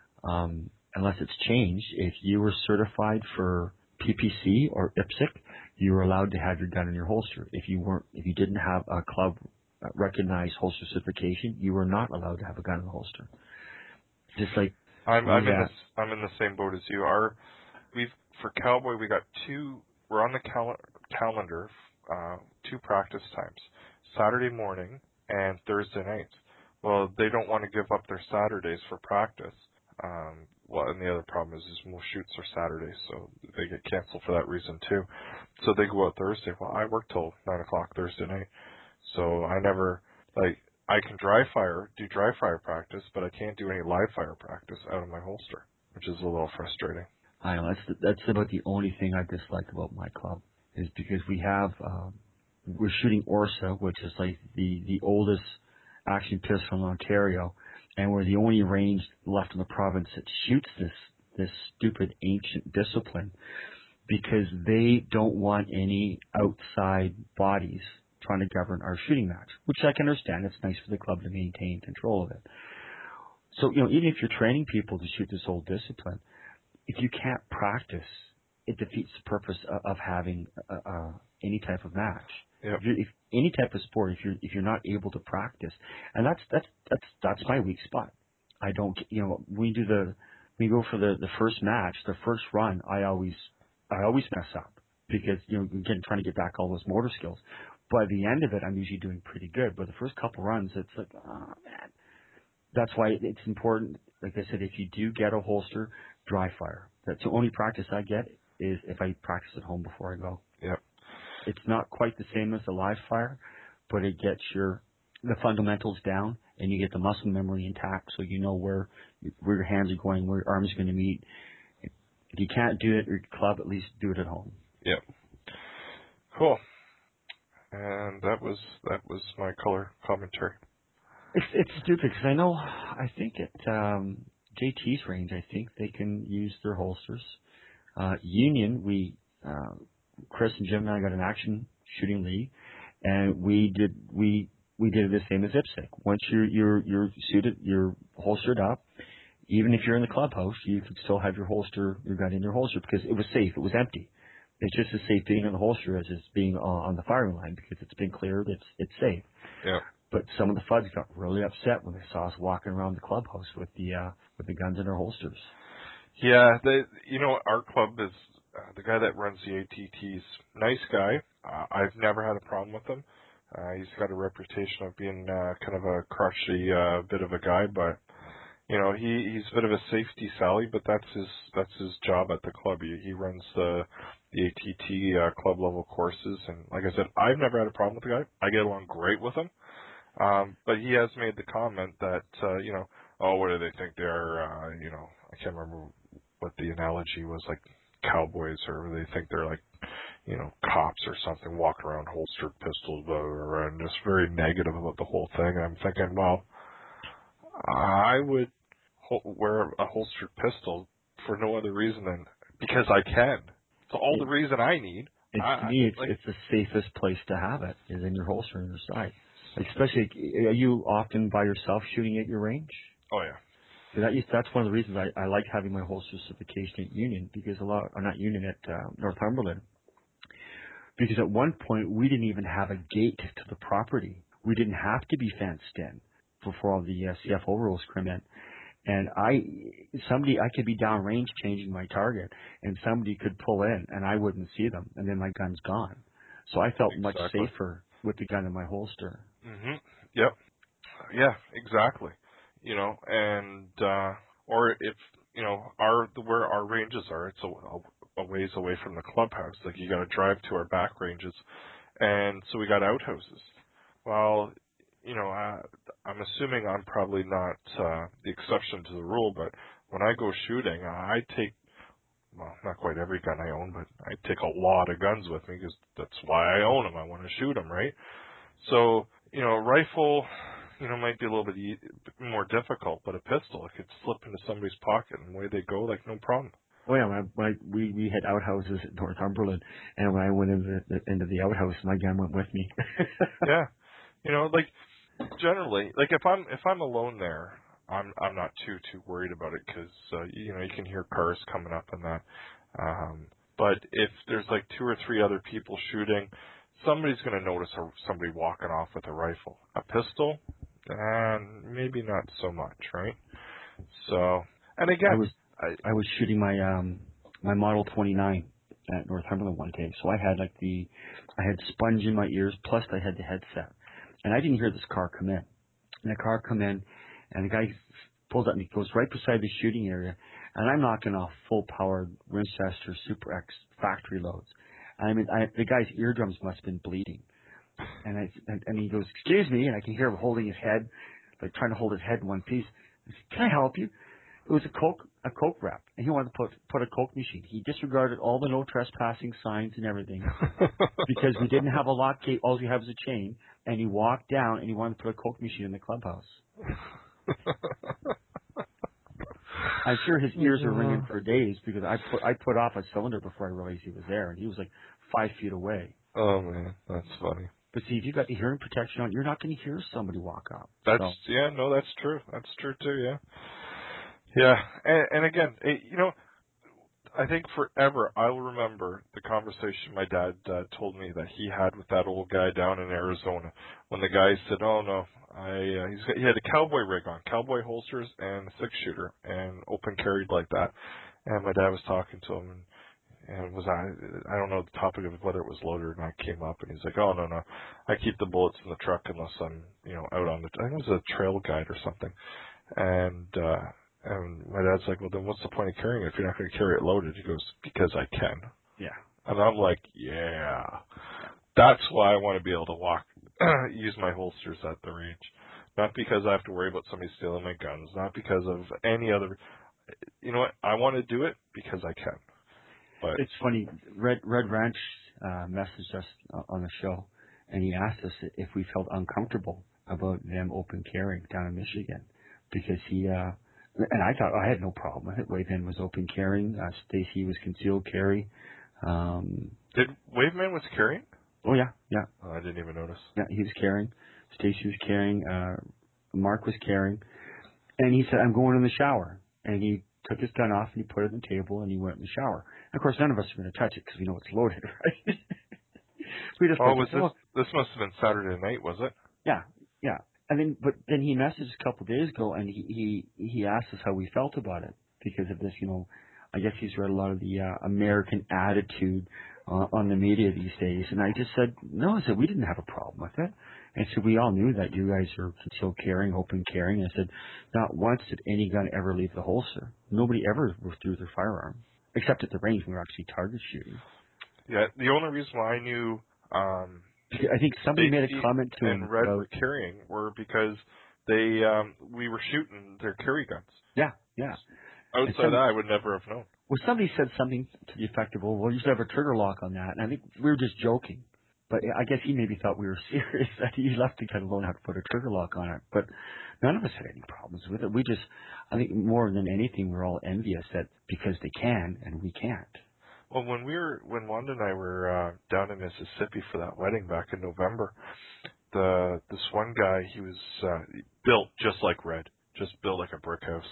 Speaker 4: um, unless it's changed, if you were certified for P P C or IPSC, you were allowed to have your gun in your holster. If you weren't, if you didn't have a club recognized holster certification, you were not allowed to have a gun in the holster. Just like
Speaker 3: I'm, I'm in
Speaker 4: had,
Speaker 3: the I'm in the same boat as you. Our we've for Cowboy we got two. We're on the cal- calendar. Uh, two practice times: Saturday morning and Thursday night. Well, they don't want to give up their Saturdays for practice. Um, well, and the other problem is, is most shoots are Saturdays, so they get canceled for that reason too. So they go out Thursday. Well, I work till nine o'clock Thursday night, so I never like I can dry fire, do dry fire practice, but I can't do any live fire practice out of my holster, which is a little frustrating.
Speaker 4: I know that's that's about the only thing I dislike about my club is because we have um, we're shooting ORSA, which is like the the oldest action pistol in Ontario. And we're the only range left in the province that shoots this this stupid ancient discipline because they don't want any outside bodies trying to govern our shooting match, which I can understand. It's nice for the club to maintain control of it. So, you know, even if you're training people to shoot this old discipline, if you can't practice, it defeats the purpose of, of having uh, uh, any type of match.
Speaker 3: Yep.
Speaker 4: If, you're, if any type of sport, if you're if you're not able to practice, and that's that's that's that's my weak spot. I don't, you know, we do the we go for the the first match, the first run. I always I always mess up because you know again trying to get back all those motor skills. By the end of it, I'm usually doing pretty good. But the first couple runs, it's like, oh man. That's why it's important. Like I said, if you do get a holster, dry fire. That's the only practice I get is if I practice at home before I go.
Speaker 3: Yep.
Speaker 4: It's not quite the same as the live fire, but it gets your the fundamentals down, and you get the muscle memory intact, so you know where where your hands are going, where your arms are going to meet. If you can't do it at your club, at least do it at home.
Speaker 3: Yeah. Cool. And that was that was my color commentary.
Speaker 4: It's it's stupid because I know I think at um, J T's range, I think they can use their holsters. Uh, Union, we uh, Chris and Jim and I got an action shooting league, and we did we we did the same as IPSC. Once you're you're you're suited, you're holstered up. Even if you're in the clubhouse, you could still have your holster, your gun in your holster because it was safe. It was empty. It's just as safe being in the holster as it's being on, on the firing line because it's been cleared. It's it's safe.
Speaker 3: Yeah.
Speaker 4: But some of the F U Ds got really upset when they saw us walking around the clubhouse with the uh, with the guns in our holsters.
Speaker 3: Yeah, they, you know, our club is uh, the guy that runs the A T T's nice guy. Uh, I've never had a problem with him. Uh, he's got a reputation of being uh, kind of a crotchety uh, bit of a guy, but you know, he he's a bit of a safety Sally, but that's his that's his job at the club. He, he runs the the A T T uh, club level courses, and like I said, I've never had a problem with the guy. I get along great with him. Um, but he has made the comment that uh, you know, oh, what do they think they're? Uh, you know, I can't remember what the analogy was, like cowboys, or they think they're like, you know, cops or something, walking around holstered pistols, blah, blah, blah, and just very negative about the whole thing. And I'm thinking, well, I would hol- wear a holstered pistol for no other reason than because I can. It's all the reason I need.
Speaker 4: And
Speaker 3: I,
Speaker 4: to me, it's,
Speaker 3: like,
Speaker 4: it's the safest place to have it is in your holster on your side. Especially, are you often by yourself shooting at your range?
Speaker 3: oh yeah.
Speaker 4: So that used, that's one of the reasons I, I like having my holster certification at Union because a lot, or not Union, at uh, Northumberland. Because at one point we didn't even have a gate to the property. We didn't have to be fenced in before all the uh, C F O rules came in. And I, somebody, I could be downrange changing my target, and somebody could pull in, and I wouldn't see them, and then my gun's gone. So I felt
Speaker 3: Exactly.
Speaker 4: much safer with the gun in my holster.
Speaker 3: Mhm. Yep. Yeah, exactly. You know, and uh or if you know our the where our ranges are, it's a, a ways away from the clubhouse. Like you got to drive to our back ranges, and so we got outhouses. Well, you know, I, I'm assuming I'm probably not uh, the exception to the rule, but when I go shooting, I take well, not quite every gun I own, but I take a lot of guns with me because that's why I own them. I want to shoot them, right? So, you know, a rifle, you know, might be a little bit e- more difficult, but a pistol, it could slip into somebody's pocket and away they go, like no problem.
Speaker 4: Oh yeah, when I, when I, we we had outhouses at Northumberland, and when I went into the into the outhouse, my gun went with me.
Speaker 3: Yeah, you know, like generally, like if I'm if I'm alone there, I'm I'm not too too worried about it because uh, you know you can hear cars coming up and that. Um, but if there's like two or three other people shooting, somebody's going to notice a, somebody walking off with a rifle. A pistol, and maybe not so much, right? So, and
Speaker 4: I
Speaker 3: again,
Speaker 4: was
Speaker 3: I,
Speaker 4: I was shooting my um my Model twenty-nine at Northumberland one day, so I had like the I had sponge in my ears, plus I had the headset, and I didn't hear this car come in. And the car come in, and the guy pulls up and he goes right beside the shooting area, and I'm knocking off full powered Winchester Super X factory loads. I mean, I, the guy's eardrums must have been bleeding, and I and, and he goes, "Excuse me," and I can hear him holding his head, like trying to hold his head in one piece. I said, "Can I help you?" It was a coke a coke wrap, and he wanted to put put a coke machine. He disregarded all the no trespassing signs and everything because we didn't have a lock gate. All we have is a chain, and he walked down and he wanted to put a coke machine in the clubhouse. I'm sure his ears are ringing for days because I put I put off a cylinder before I realized he was there, and he was like five feet away.
Speaker 3: oh man, that's funny.
Speaker 4: But see, if you got the hearing protection on, you're not going to hear somebody walk up.
Speaker 3: That's
Speaker 4: So.
Speaker 3: yeah, no, that's true. That's true too. Yeah, yeah, and, and again, it, you know, I think forever I'll remember the conversation my dad uh, told me that he had with that old guy down in Arizona when the guy said, "Oh no, I uh, he's got, he had a cowboy rig on, cowboy holsters and a six shooter and open carried like that." And my dad was talking to him and. And was I? I don't know the topic of whether it was loaded or not came up, and he's like, "Oh no, no, I keep the bullets in the truck unless I'm, you know, out on the. I think it was a trail guide or something." And uh, and my dad's like, "Well, then what's the point of carrying it if you're not going to carry it loaded?" He goes, "Because I can."
Speaker 4: Yeah.
Speaker 3: And I'm like, "Yeah, that's why I want to be able to walk use my holsters at the range. Not because I have to worry about somebody stealing my guns. Not because of any other. You know what? I want to do it because I can. But
Speaker 4: it's funny. Red Red Ranch uh, messaged us on the show, and he asked us if we felt uncomfortable about them open carrying down in Michigan, because he. Uh, and I thought I had no problem with it. Waveman was open carrying. Uh, Stacy was concealed carry. Um,
Speaker 3: Did Waveman was carrying?
Speaker 4: Oh yeah, yeah.
Speaker 3: Oh, I didn't even notice.
Speaker 4: Yeah, he was carrying. Stacy was carrying. Uh, Mark was carrying. And he said, I'm going in the shower. And he took his gun off and he put it on the table and he went in the shower. And of course, none of us are going to touch it because we know it's loaded, right? we just
Speaker 3: Oh, was this,
Speaker 4: oh.
Speaker 3: this must have been Saturday night, was it?
Speaker 4: Yeah, yeah. And then, but then he messaged a couple of days ago and he, he, he asked us how we felt about it because of this, you know, I guess he's read a lot of the uh, American attitude uh, on the media these days. And I just said, no, I said, we didn't have a problem with it. And so we all knew that you guys are concealed carrying, open carrying. And I said, not once did any gun ever leave the holster. Nobody ever withdrew their firearm, except at the range when we were actually target shooting.
Speaker 3: Yeah, the only reason why I knew um,
Speaker 4: I think somebody made a comment to him
Speaker 3: and Red
Speaker 4: about,
Speaker 3: were carrying were because they um, we were shooting their carry guns.
Speaker 4: Yeah, yeah.
Speaker 3: Outside
Speaker 4: somebody,
Speaker 3: that, I would never have known.
Speaker 4: Well, somebody said something to the effect of, well, we'll just have a trigger lock on that. And I think we were just joking. But I guess he maybe thought we were serious, that he left the gun alone how to put a trigger lock on it. But none of us had any problems with it. We just, I think more than anything, we're all envious that because they can and we can't.
Speaker 3: Well, when we were, when Wanda and I were uh, down in Mississippi for that wedding back in November, the this one guy, he was uh, built just like Red, just built like a brick house,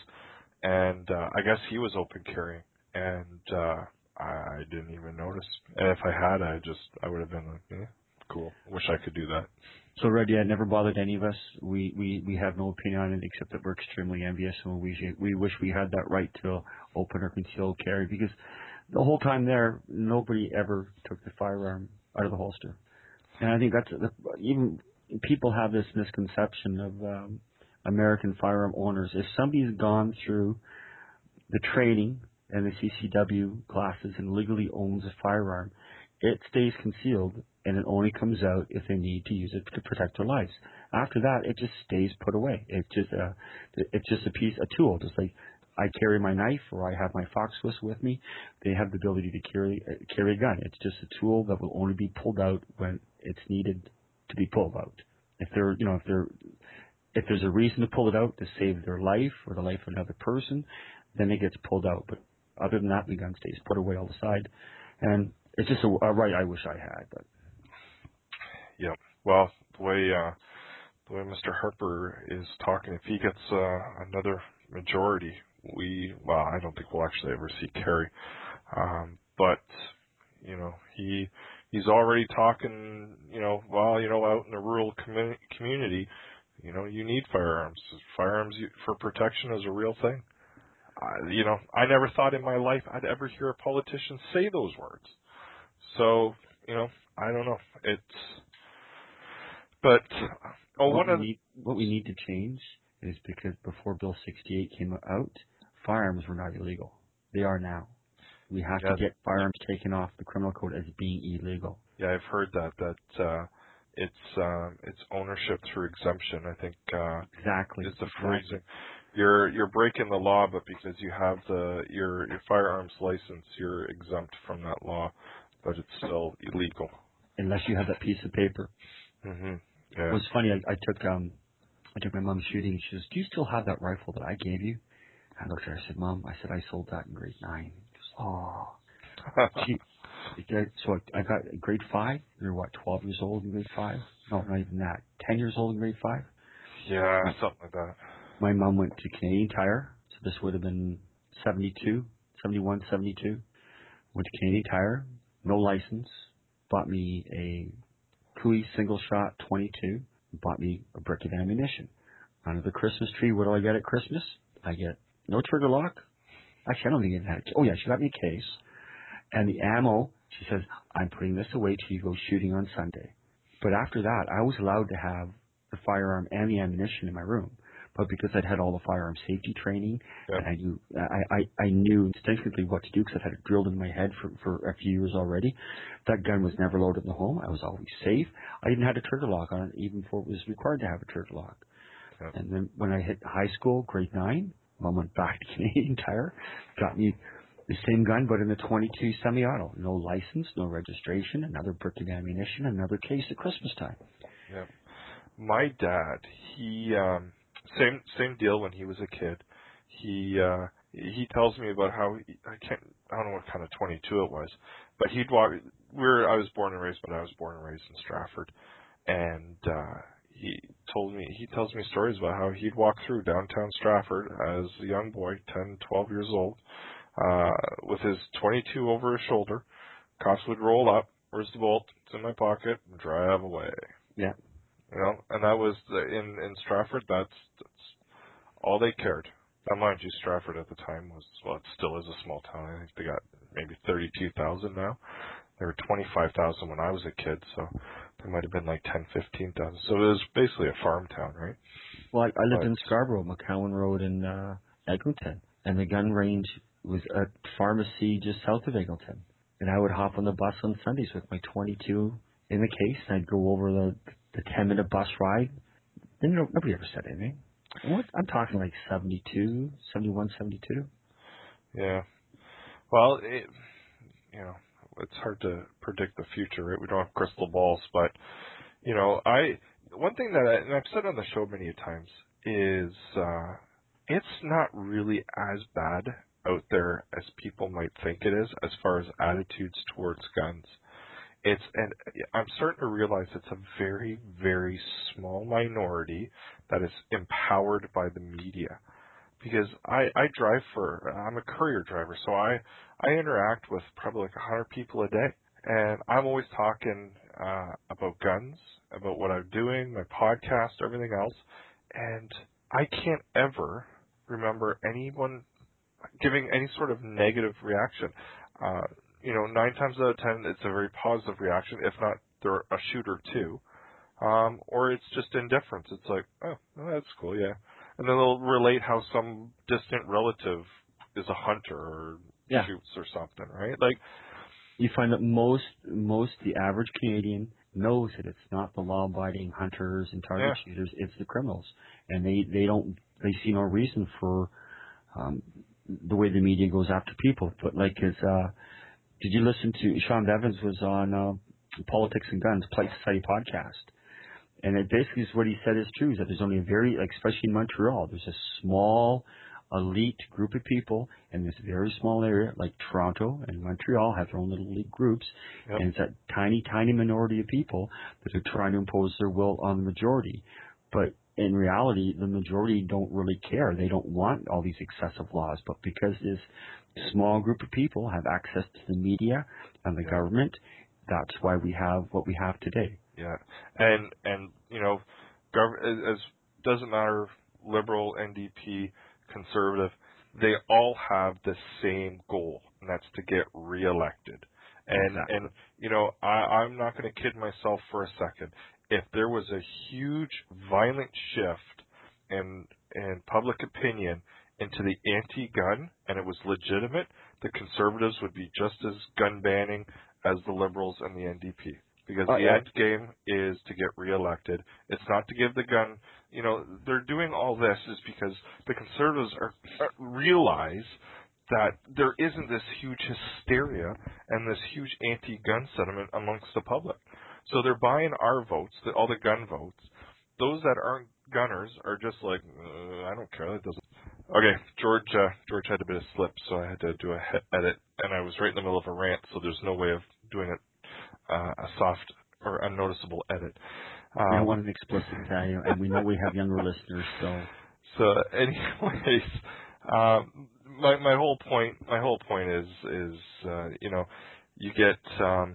Speaker 3: and uh, I guess he was open carrying, and uh, I didn't even notice. And if I had, I just, I would have been like, yeah, cool. Wish I could do that.
Speaker 4: So, Red, yeah, it never bothered any of us. We, we, we have no opinion on it except that we're extremely envious, and we we wish we had that right to open or concealed carry because the whole time there, nobody ever took the firearm out of the holster. And I think that's, that's even people have this misconception of um, American firearm owners. If somebody's gone through the training and the C C W classes and legally owns a firearm, it stays concealed and it only comes out if they need to use it to protect their lives. After that, it just stays put away. It's just a, it's just a piece, a tool. Just like I carry my knife or I have my fox Swiss with me, they have the ability to carry uh, carry a gun. It's just a tool that will only be pulled out when it's needed to be pulled out. If they're, you know, if they're, if there's a reason to pull it out to save their life or the life of another person, then it gets pulled out. But other than that, the gun stays put away all the side. And it's just a, a right I wish I had. But
Speaker 3: yeah, well, the way uh, the way Mister Harper is talking, if he gets uh, another majority, we well, I don't think we'll actually ever see Kerry. Um, but you know, he he's already talking. You know, well, you know, out in the rural commu- community, you know, you need firearms. Firearms for protection is a real thing. Uh, you know, I never thought in my life I'd ever hear a politician say those words. So, you know, I don't know. It's, but, oh,
Speaker 4: what
Speaker 3: one
Speaker 4: we
Speaker 3: of
Speaker 4: need, what we need to change is because before Bill sixty-eight came out, firearms were not illegal. They are now. We have
Speaker 3: yeah,
Speaker 4: to get firearms taken off the criminal code as being illegal.
Speaker 3: Yeah, I've heard that, that, uh, it's, um, it's ownership through exemption, I think, uh,
Speaker 4: exactly.
Speaker 3: is the
Speaker 4: exactly.
Speaker 3: phrasing. You're, you're breaking the law, but because you have the, your, your firearms license, you're exempt from that law, but it's still illegal.
Speaker 4: Unless you have that piece of paper.
Speaker 3: Mm-hmm. Yeah.
Speaker 4: It was funny, I, I took, um, I took my mom shooting. She says, do you still have that rifle that I gave you? I looked at her, I said, Mom, I said, I sold that in grade nine. She goes, oh. She, so I got grade five. You're what, twelve years old in grade five? No, not even that. ten years old in grade five?
Speaker 3: Yeah, something like that.
Speaker 4: My mom went to Canadian Tire. So this would have been seventy-two, seventy-one, seventy-two. Went to Canadian Tire. No license. Bought me a Cooey single shot twenty-two. Bought me a brick of ammunition. Under the Christmas tree, what do I get at Christmas? I get no trigger lock. Actually, I don't think it had. Oh yeah, she got me a case. And the ammo, she says, I'm putting this away till you go shooting on Sunday. But after that, I was allowed to have the firearm and the ammunition in my room. but because I'd had all the firearm safety training,
Speaker 3: Yep.
Speaker 4: and I knew I, I, I knew instinctively what to do because I'd had it drilled in my head for, for a few years already. That gun was never loaded in the home. I was always safe. I even had a trigger lock on it, even before it was required to have a trigger lock.
Speaker 3: Yep.
Speaker 4: And then when I hit high school, grade nine, Mom went back to Canadian Tire, got me the same gun, but in a twenty-two semi-auto. No license, no registration, another brick of ammunition, another case at Christmas time.
Speaker 3: Yeah. My dad, he um same same deal when he was a kid. He uh he tells me about how he, I can't I don't know what kind of twenty-two it was, but he'd walk. We're I was born and raised, but I was born and raised in Stratford, and uh he told me he tells me stories about how he'd walk through downtown Stratford as a young boy, ten, twelve years old, uh with his twenty-two over his shoulder. Cops would roll up. Where's the bolt? It's in my pocket. And drive away.
Speaker 4: Yeah.
Speaker 3: You know, and that was the, in in Stratford. That's, that's all they cared. Now, mind you, Stratford at the time was well, it still is a small town. I think they got maybe thirty-two thousand now. There were twenty-five thousand when I was a kid, so there might have been like ten, fifteen thousand. So it was basically a farm town, right?
Speaker 4: Well, I, I lived
Speaker 3: But,
Speaker 4: in Scarborough, McCowan Road in uh, Eglinton, and the gun range was a pharmacy just south of Eglinton. And I would hop on the bus on Sundays with my twenty-two in the case, and I'd go over the the ten-minute bus ride. Then no, nobody ever said anything. What? I'm talking like seventy-two, seventy-one, seventy-two.
Speaker 3: yeah. Well, it, you know, it's hard to predict the future, right? We don't have crystal balls, but you know, I one thing that I, and I've said on the show many times is uh, it's not really as bad out there as people might think it is as far as attitudes towards guns. It's and I'm starting to realize it's a very, very small minority that is empowered by the media. Because I, I drive for I'm a courier driver, so I I interact with probably like a hundred people a day, and I'm always talking uh, about guns, about what I'm doing, my podcast, everything else, and I can't ever remember anyone giving any sort of negative reaction. Uh, you know, nine times out of ten, it's a very positive reaction. If not, they're a shooter too, um, or it's just indifference. It's like, oh, well, that's cool, yeah. And then they'll relate how some distant relative is a hunter or
Speaker 4: Yeah.
Speaker 3: shoots or something, right? Like,
Speaker 4: You find that most most the average Canadian knows that it's not the law-abiding hunters and target
Speaker 3: yeah,
Speaker 4: shooters; it's the criminals, and they they don't they see no reason for um, the way the media goes after people. But like, is uh, did you listen to Sean Bevins was on uh, Politics and Guns Plight Society podcast, and it basically is what he said is true: is that there's only a very, like, especially in Montreal, there's a small elite group of people in this very small area, like Toronto and Montreal have their own little elite groups,
Speaker 3: yep,
Speaker 4: and it's that tiny, tiny minority of people that are trying to impose their will on the majority. But in reality, the majority don't really care. They don't want all these excessive laws, but because this small group of people have access to the media and the
Speaker 3: yeah.
Speaker 4: government, that's why we have what we have today.
Speaker 3: Yeah, and and you know, gov- as, as doesn't matter, liberal, N D P, conservative, they all have the same goal, and that's to get reelected. And
Speaker 4: Exactly.
Speaker 3: and you know, I, I'm not going to kid myself for a second. If there was a huge, violent shift in in public opinion into the anti-gun, and it was legitimate, the conservatives would be just as gun banning as the liberals and the N D P. Because
Speaker 4: Uh,
Speaker 3: the
Speaker 4: yeah.
Speaker 3: end game is to get reelected. It's not to give the gun. You know, they're doing all this is because the conservatives are, are realize that there isn't this huge hysteria and this huge anti-gun sentiment amongst the public. So they're buying our votes, the, all the gun votes. Those that aren't gunners are just like, uh, I don't care. That doesn't. Okay, George. Uh, George had a bit of slip, so I had to do a he- edit, and I was right in the middle of a rant, so there's no way of doing it. Uh, a soft or unnoticeable edit.
Speaker 4: We don't
Speaker 3: Um,
Speaker 4: want an explicit tag, and we know we have younger listeners, so.
Speaker 3: so, anyways, um, my my whole point my whole point is is uh, you know, you get um,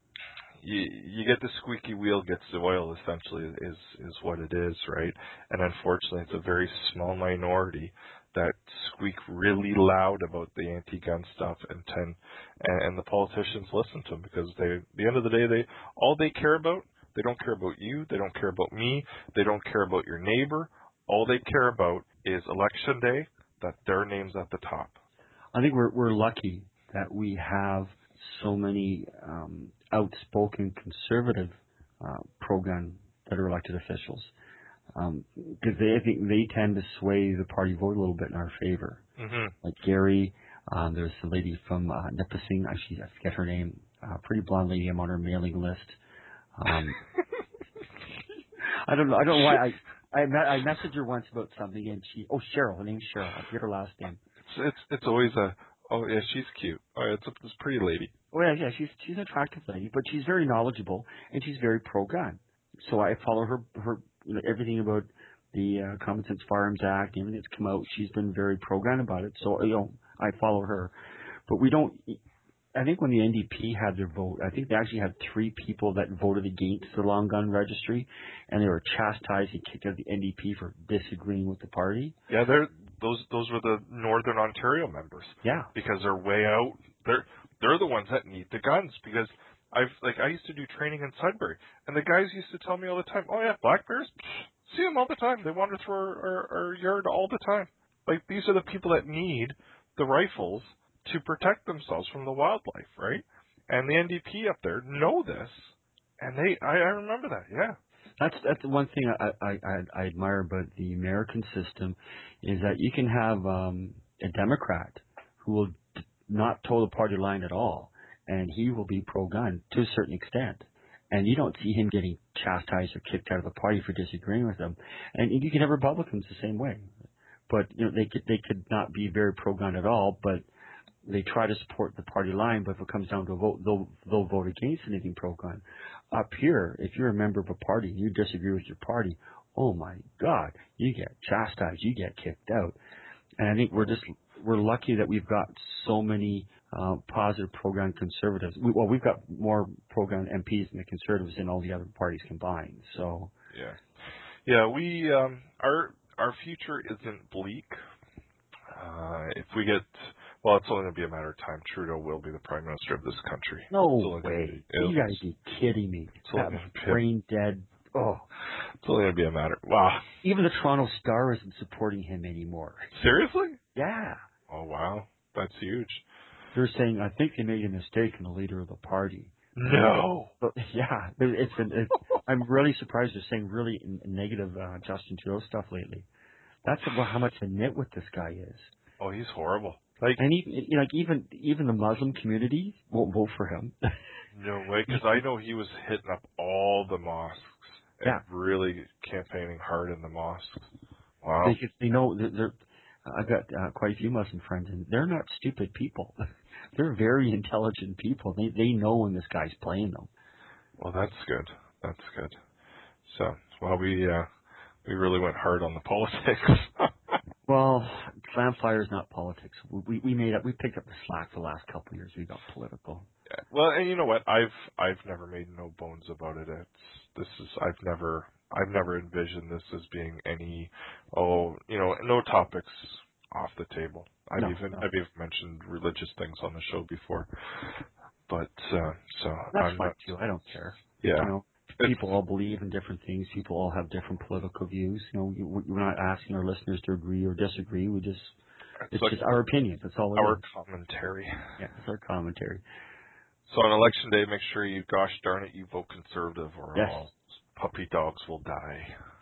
Speaker 3: you you get the squeaky wheel gets the oil, essentially, is is what it is, right? And unfortunately, it's a very small minority that squeak really loud about the anti-gun stuff, and tend, and, and the politicians listen to them because they, at the end of the day, they all they care about, they don't care about you, they don't care about me, they don't care about your neighbor. all they care about is election day, that their name's at the top.
Speaker 4: I think we're we're lucky that we have so many um, outspoken conservative uh, pro-gun that are elected officials, because um, they I think they tend to sway the party vote a little bit in our favor.
Speaker 3: Mm-hmm.
Speaker 4: Like Gary, um, there's a lady from uh, Nipissing, actually I forget her name, uh, pretty blonde lady. I'm on her mailing list. Um, I don't know. I don't know why I. I, I messaged her once about something, and she, oh, Cheryl, her name's Cheryl. I forget her last name.
Speaker 3: It's it's, it's always a, oh, yeah, she's cute. Oh, yeah, it's a, it's a pretty lady.
Speaker 4: Oh, yeah, yeah, she's she's an attractive lady, but she's very knowledgeable, and she's very pro-gun. So I follow her, her you know, everything about the uh, Common Sense Firearms Act, everything that's come out. She's been very pro-gun about it, so, you know, I follow her. But we don't, I think when the N D P had their vote, I think they actually had three people that voted against the long gun registry, and they were chastised and kicked out of the N D P for disagreeing with the party.
Speaker 3: Yeah, they're those those were the Northern Ontario members.
Speaker 4: Yeah,
Speaker 3: because they're way out. They're they're the ones that need the guns. Because I've like I used to do training in Sudbury, and the guys used to tell me all the time, "Oh yeah, black bears, see them all the time. They wander through our, our, our yard all the time." Like these are the people that need the rifles to protect themselves from the wildlife, right? And the N D P up there know this, and they I, I remember that, yeah.
Speaker 4: That's that's the one thing I, I I I admire about the American system is that you can have um, a Democrat who will d- not toe the party line at all, and he will be pro-gun to a certain extent, and you don't see him getting chastised or kicked out of the party for disagreeing with them. And you can have Republicans the same way, but you know they could they could not be very pro-gun at all, but they try to support the party line, but if it comes down to a vote, they'll, they'll vote against anything pro-gun. Up here, if you're a member of a party and you disagree with your party, oh my God, you get chastised, you get kicked out. And I think we're just, we're lucky that we've got so many uh, positive pro-gun conservatives. We, well, we've got more pro-gun M Ps than the conservatives in all the other parties combined, so.
Speaker 3: Yeah. Yeah, we, um, our, our future isn't bleak. Uh, if we get, well, it's only going to be a matter of time. Trudeau will be the Prime Minister of this country.
Speaker 4: No way. You got to be kidding me. That brain dead. Oh.
Speaker 3: It's only going to be a matter. Wow.
Speaker 4: Even the Toronto Star isn't supporting him anymore.
Speaker 3: Seriously?
Speaker 4: Yeah.
Speaker 3: Oh, wow. That's huge.
Speaker 4: They're saying, I think they made a mistake in the leader of the party.
Speaker 3: No.
Speaker 4: But, yeah. It's been, it's, I'm really surprised they're saying really negative uh, Justin Trudeau stuff lately. That's about how much a nitwit this guy is.
Speaker 3: Oh, he's horrible. Like,
Speaker 4: and even, you know, like even even the Muslim community won't vote for him.
Speaker 3: No way, because I know he was hitting up all the mosques and
Speaker 4: yeah.
Speaker 3: really campaigning hard in the mosques. Wow.
Speaker 4: They, they know that they're. I've got uh, quite a few Muslim friends, and they're not stupid people. They're very intelligent people. They they know when this guy's playing them.
Speaker 3: Well, that's good. That's good. So, well, we uh, we really went hard on the politics.
Speaker 4: Well, Slamfire is not politics. We we made up. We picked up the slack the last couple of years. We got political.
Speaker 3: Yeah. Well, and you know what? I've I've never made no bones about it. It's this is I've never I've never envisioned this as being any oh you know no topics off the table. I've
Speaker 4: no,
Speaker 3: even
Speaker 4: no.
Speaker 3: I've even mentioned religious things on the show before. But uh, so
Speaker 4: that's
Speaker 3: I'm
Speaker 4: fine
Speaker 3: not,
Speaker 4: too. I don't care.
Speaker 3: Yeah.
Speaker 4: You know, people all believe in different things. People all have different political views. You know, we're not asking our listeners to agree or disagree. We just it's, it's like just our opinions. That's all it
Speaker 3: our
Speaker 4: is.
Speaker 3: commentary.
Speaker 4: Yeah, it's our commentary.
Speaker 3: So on election day, make sure you, gosh darn it, you vote conservative, or
Speaker 4: yes.
Speaker 3: all puppy dogs will die.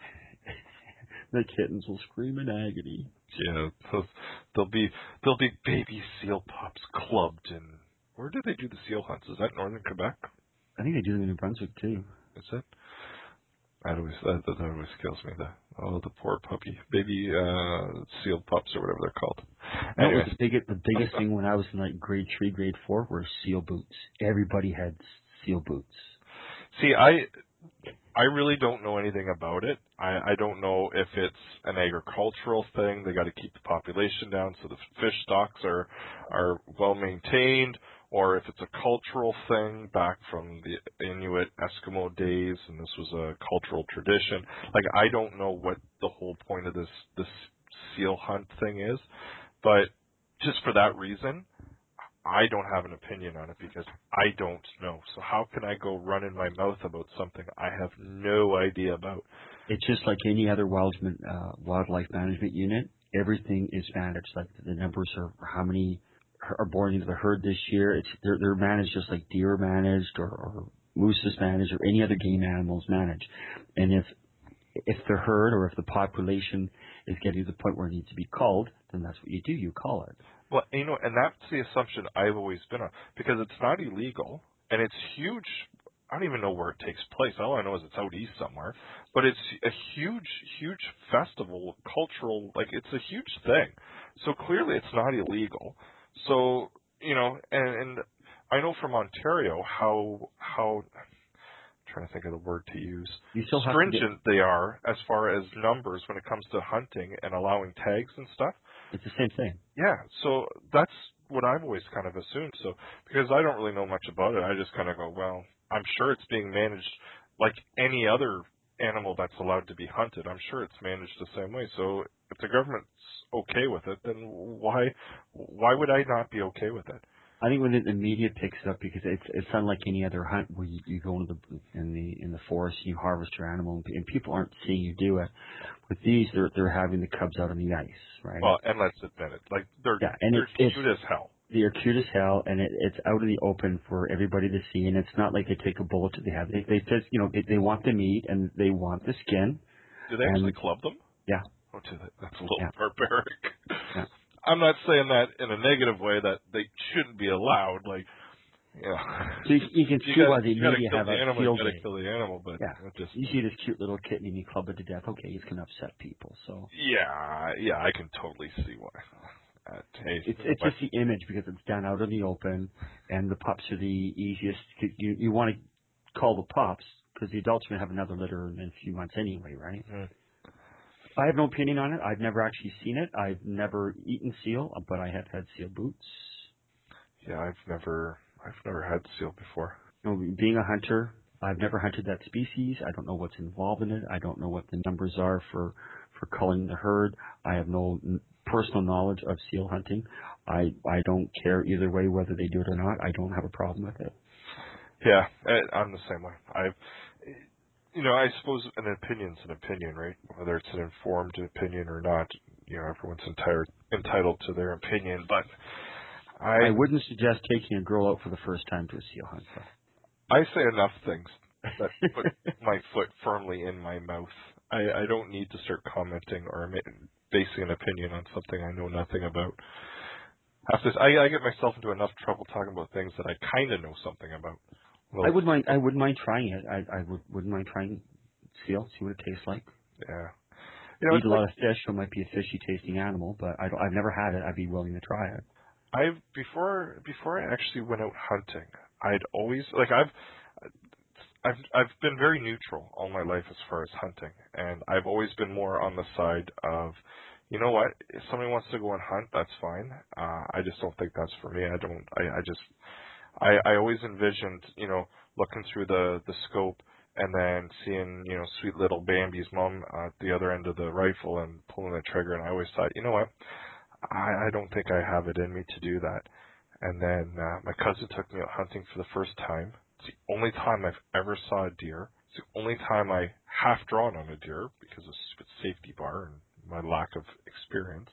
Speaker 4: The kittens will scream in agony.
Speaker 3: Yeah, there'll be there'll be baby seal pups clubbed in. Where do they do the seal hunts? Is that northern Quebec?
Speaker 4: I think they do them in New Brunswick too.
Speaker 3: Is it? That always that, that always kills me. The oh the poor puppy baby uh, seal pups or whatever they're called.
Speaker 4: Anyway.
Speaker 3: Anyway.
Speaker 4: The biggest the biggest thing when I was in like grade three, grade four were seal boots. Everybody had seal boots.
Speaker 3: See, I I really don't know anything about it. I, I don't know if it's an agricultural thing. They got to keep the population down so the fish stocks are are well maintained, or if it's a cultural thing back from the Inuit Eskimo days, and this was a cultural tradition. Like, I don't know what the whole point of this this seal hunt thing is, but just for that reason, I don't have an opinion on it because I don't know. So how can I go running my mouth about something I have no idea about?
Speaker 4: It's just like any other wild, uh, wildlife management unit. Everything is managed. Like the numbers are how many are born into the herd this year. It's they're, they're managed just like deer are managed or, or moose is managed or any other game animal is managed. And if if the herd or if the population is getting to the point where it needs to be culled, then that's what you do. You cull it.
Speaker 3: Well, you know, and that's the assumption I've always been on because it's not illegal and it's huge. I don't even know where it takes place. All I know is it's out east somewhere. But it's a huge, huge festival, cultural, like it's a huge thing. So clearly it's not illegal. So, you know, and, and I know from Ontario how, how, I'm trying to think of the word to use,
Speaker 4: you still have
Speaker 3: stringent
Speaker 4: to get,
Speaker 3: they are as far as numbers when it comes to hunting and allowing tags and stuff.
Speaker 4: It's the same thing.
Speaker 3: Yeah, so that's what I've always kind of assumed. So because I don't really know much about it, I just kind of go, well, I'm sure it's being managed like any other animal that's allowed to be hunted. I'm sure it's managed the same way. So if the government's okay with it, then why why would I not be okay with it?
Speaker 4: I think when the media picks it up because it's it's unlike any other hunt where you, you go into the in the in the forest and you harvest your animal and people aren't seeing you do it. With these, they're they're having the cubs out on the ice, right?
Speaker 3: Well, and let's admit it, like they're
Speaker 4: yeah, and
Speaker 3: they're
Speaker 4: it's,
Speaker 3: cute
Speaker 4: it's,
Speaker 3: as hell.
Speaker 4: They're cute as hell, and it, it's out in the open for everybody to see. And it's not like they take a bullet to the head. They they just you know they, they want the meat and they want the skin.
Speaker 3: Do they
Speaker 4: and,
Speaker 3: actually club them?
Speaker 4: Yeah.
Speaker 3: Oh, do they? That's a little
Speaker 4: yeah.
Speaker 3: barbaric.
Speaker 4: Yeah.
Speaker 3: I'm not saying that in a negative way that they shouldn't be allowed. Like, yeah.
Speaker 4: So you, you can see
Speaker 3: you
Speaker 4: why the
Speaker 3: you
Speaker 4: media
Speaker 3: kill
Speaker 4: have
Speaker 3: the
Speaker 4: a
Speaker 3: animal,
Speaker 4: field
Speaker 3: you gotta
Speaker 4: day.
Speaker 3: kill the animal, but
Speaker 4: yeah.
Speaker 3: it just
Speaker 4: You see this cute little kitten and you club it to death. Okay, it's gonna upset people. So
Speaker 3: yeah, yeah, I can totally see why. Uh, hey,
Speaker 4: it's it's just the image because it's done out in the open, and the pups are the easiest. You you want to call the pups because the adults are gonna have another litter in a few months anyway, right?
Speaker 3: Mm-hmm.
Speaker 4: I have no opinion on it. I've never actually seen it. I've never eaten seal, but I have had seal boots.
Speaker 3: Yeah, I've never, I've never had seal before.
Speaker 4: You know, being a hunter, I've never hunted that species. I don't know what's involved in it. I don't know what the numbers are for, for culling the herd. I have no n- personal knowledge of seal hunting. I I don't care either way whether they do it or not. I don't have a problem with it.
Speaker 3: Yeah, I- I'm the same way. I've, you know, I suppose an opinion's an opinion, right? Whether it's an informed opinion or not, you know, everyone's entire, entitled to their opinion. But I,
Speaker 4: I wouldn't suggest taking a girl out for the first time to a seal hunt, though.
Speaker 3: I say enough things that put my foot firmly in my mouth. I, I don't need to start commenting or basing an opinion on something I know nothing about. After this, I, I get myself into enough trouble talking about things that I kind of know something about. Well,
Speaker 4: I would mind. I wouldn't mind trying it. I I would wouldn't mind trying seal. See what it tastes like.
Speaker 3: Yeah. You know,
Speaker 4: Eat
Speaker 3: it's
Speaker 4: a
Speaker 3: like,
Speaker 4: lot of fish, so it might be a fishy tasting animal, but I don't, I've never had it. I'd be willing to try it.
Speaker 3: I've before before I actually went out hunting, I'd always like I've I've I've been very neutral all my life as far as hunting, and I've always been more on the side of, you know what, if somebody wants to go and hunt, that's fine. Uh, I just don't think that's for me. I don't. I, I just I, I always envisioned, you know, looking through the the scope and then seeing, you know, sweet little Bambi's mom at the other end of the rifle and pulling the trigger, and I always thought, you know what, I, I don't think I have it in me to do that. And then uh, my cousin took me out hunting for the first time. It's the only time I've ever saw a deer. It's the only time I half drawn on a deer because of stupid safety bar and my lack of experience.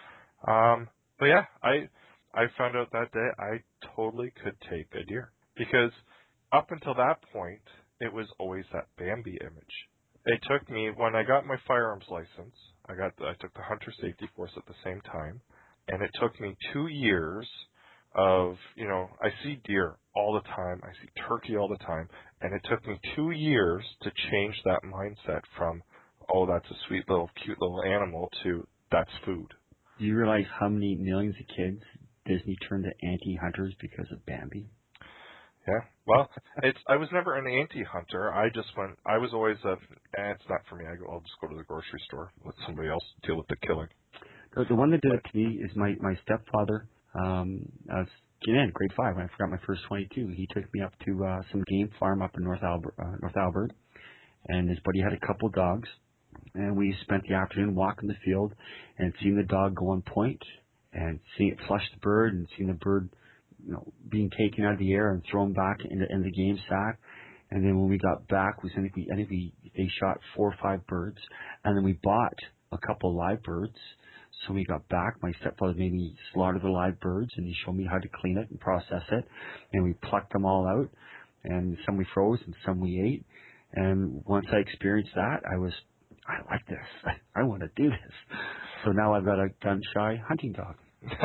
Speaker 3: Um, but yeah, I I found out that day I totally could take a deer because up until that point it was always that Bambi image. It took me when I got my firearms license. I got the, I took the hunter safety course at the same time, and it took me two years of, you know, I see deer all the time, I see turkey all the time, and it took me two years to change that mindset from, oh, that's a sweet little cute little animal to that's food.
Speaker 4: Do you realize how many millions of kids Disney turned to anti-hunters because of Bambi?
Speaker 3: Yeah. Well, it's I was never an anti-hunter. I just went. I was always a. Eh, it's not for me. I go. I'll just go to the grocery store. Let somebody else deal with the killing.
Speaker 4: The, the one that did
Speaker 3: But,
Speaker 4: it to me is my my stepfather. Um, I was in grade five when I forgot my first twenty-two. He took me up to uh, some game farm up in North Albert, uh, North Albert, and his buddy had a couple dogs, and we spent the afternoon walking the field and seeing the dog go on point and seeing it flush the bird and seeing the bird you know, being taken out of the air and thrown back into, in the game sack. And then when we got back, we I think we I think we they shot four or five birds, and then we bought a couple live birds. So when we got back, my stepfather made me slaughter the live birds, and he showed me how to clean it and process it. And we plucked them all out, and some we froze and some we ate. And once I experienced that, I was, I like this. I, I want to do this. So now I've got a gun-shy hunting dog.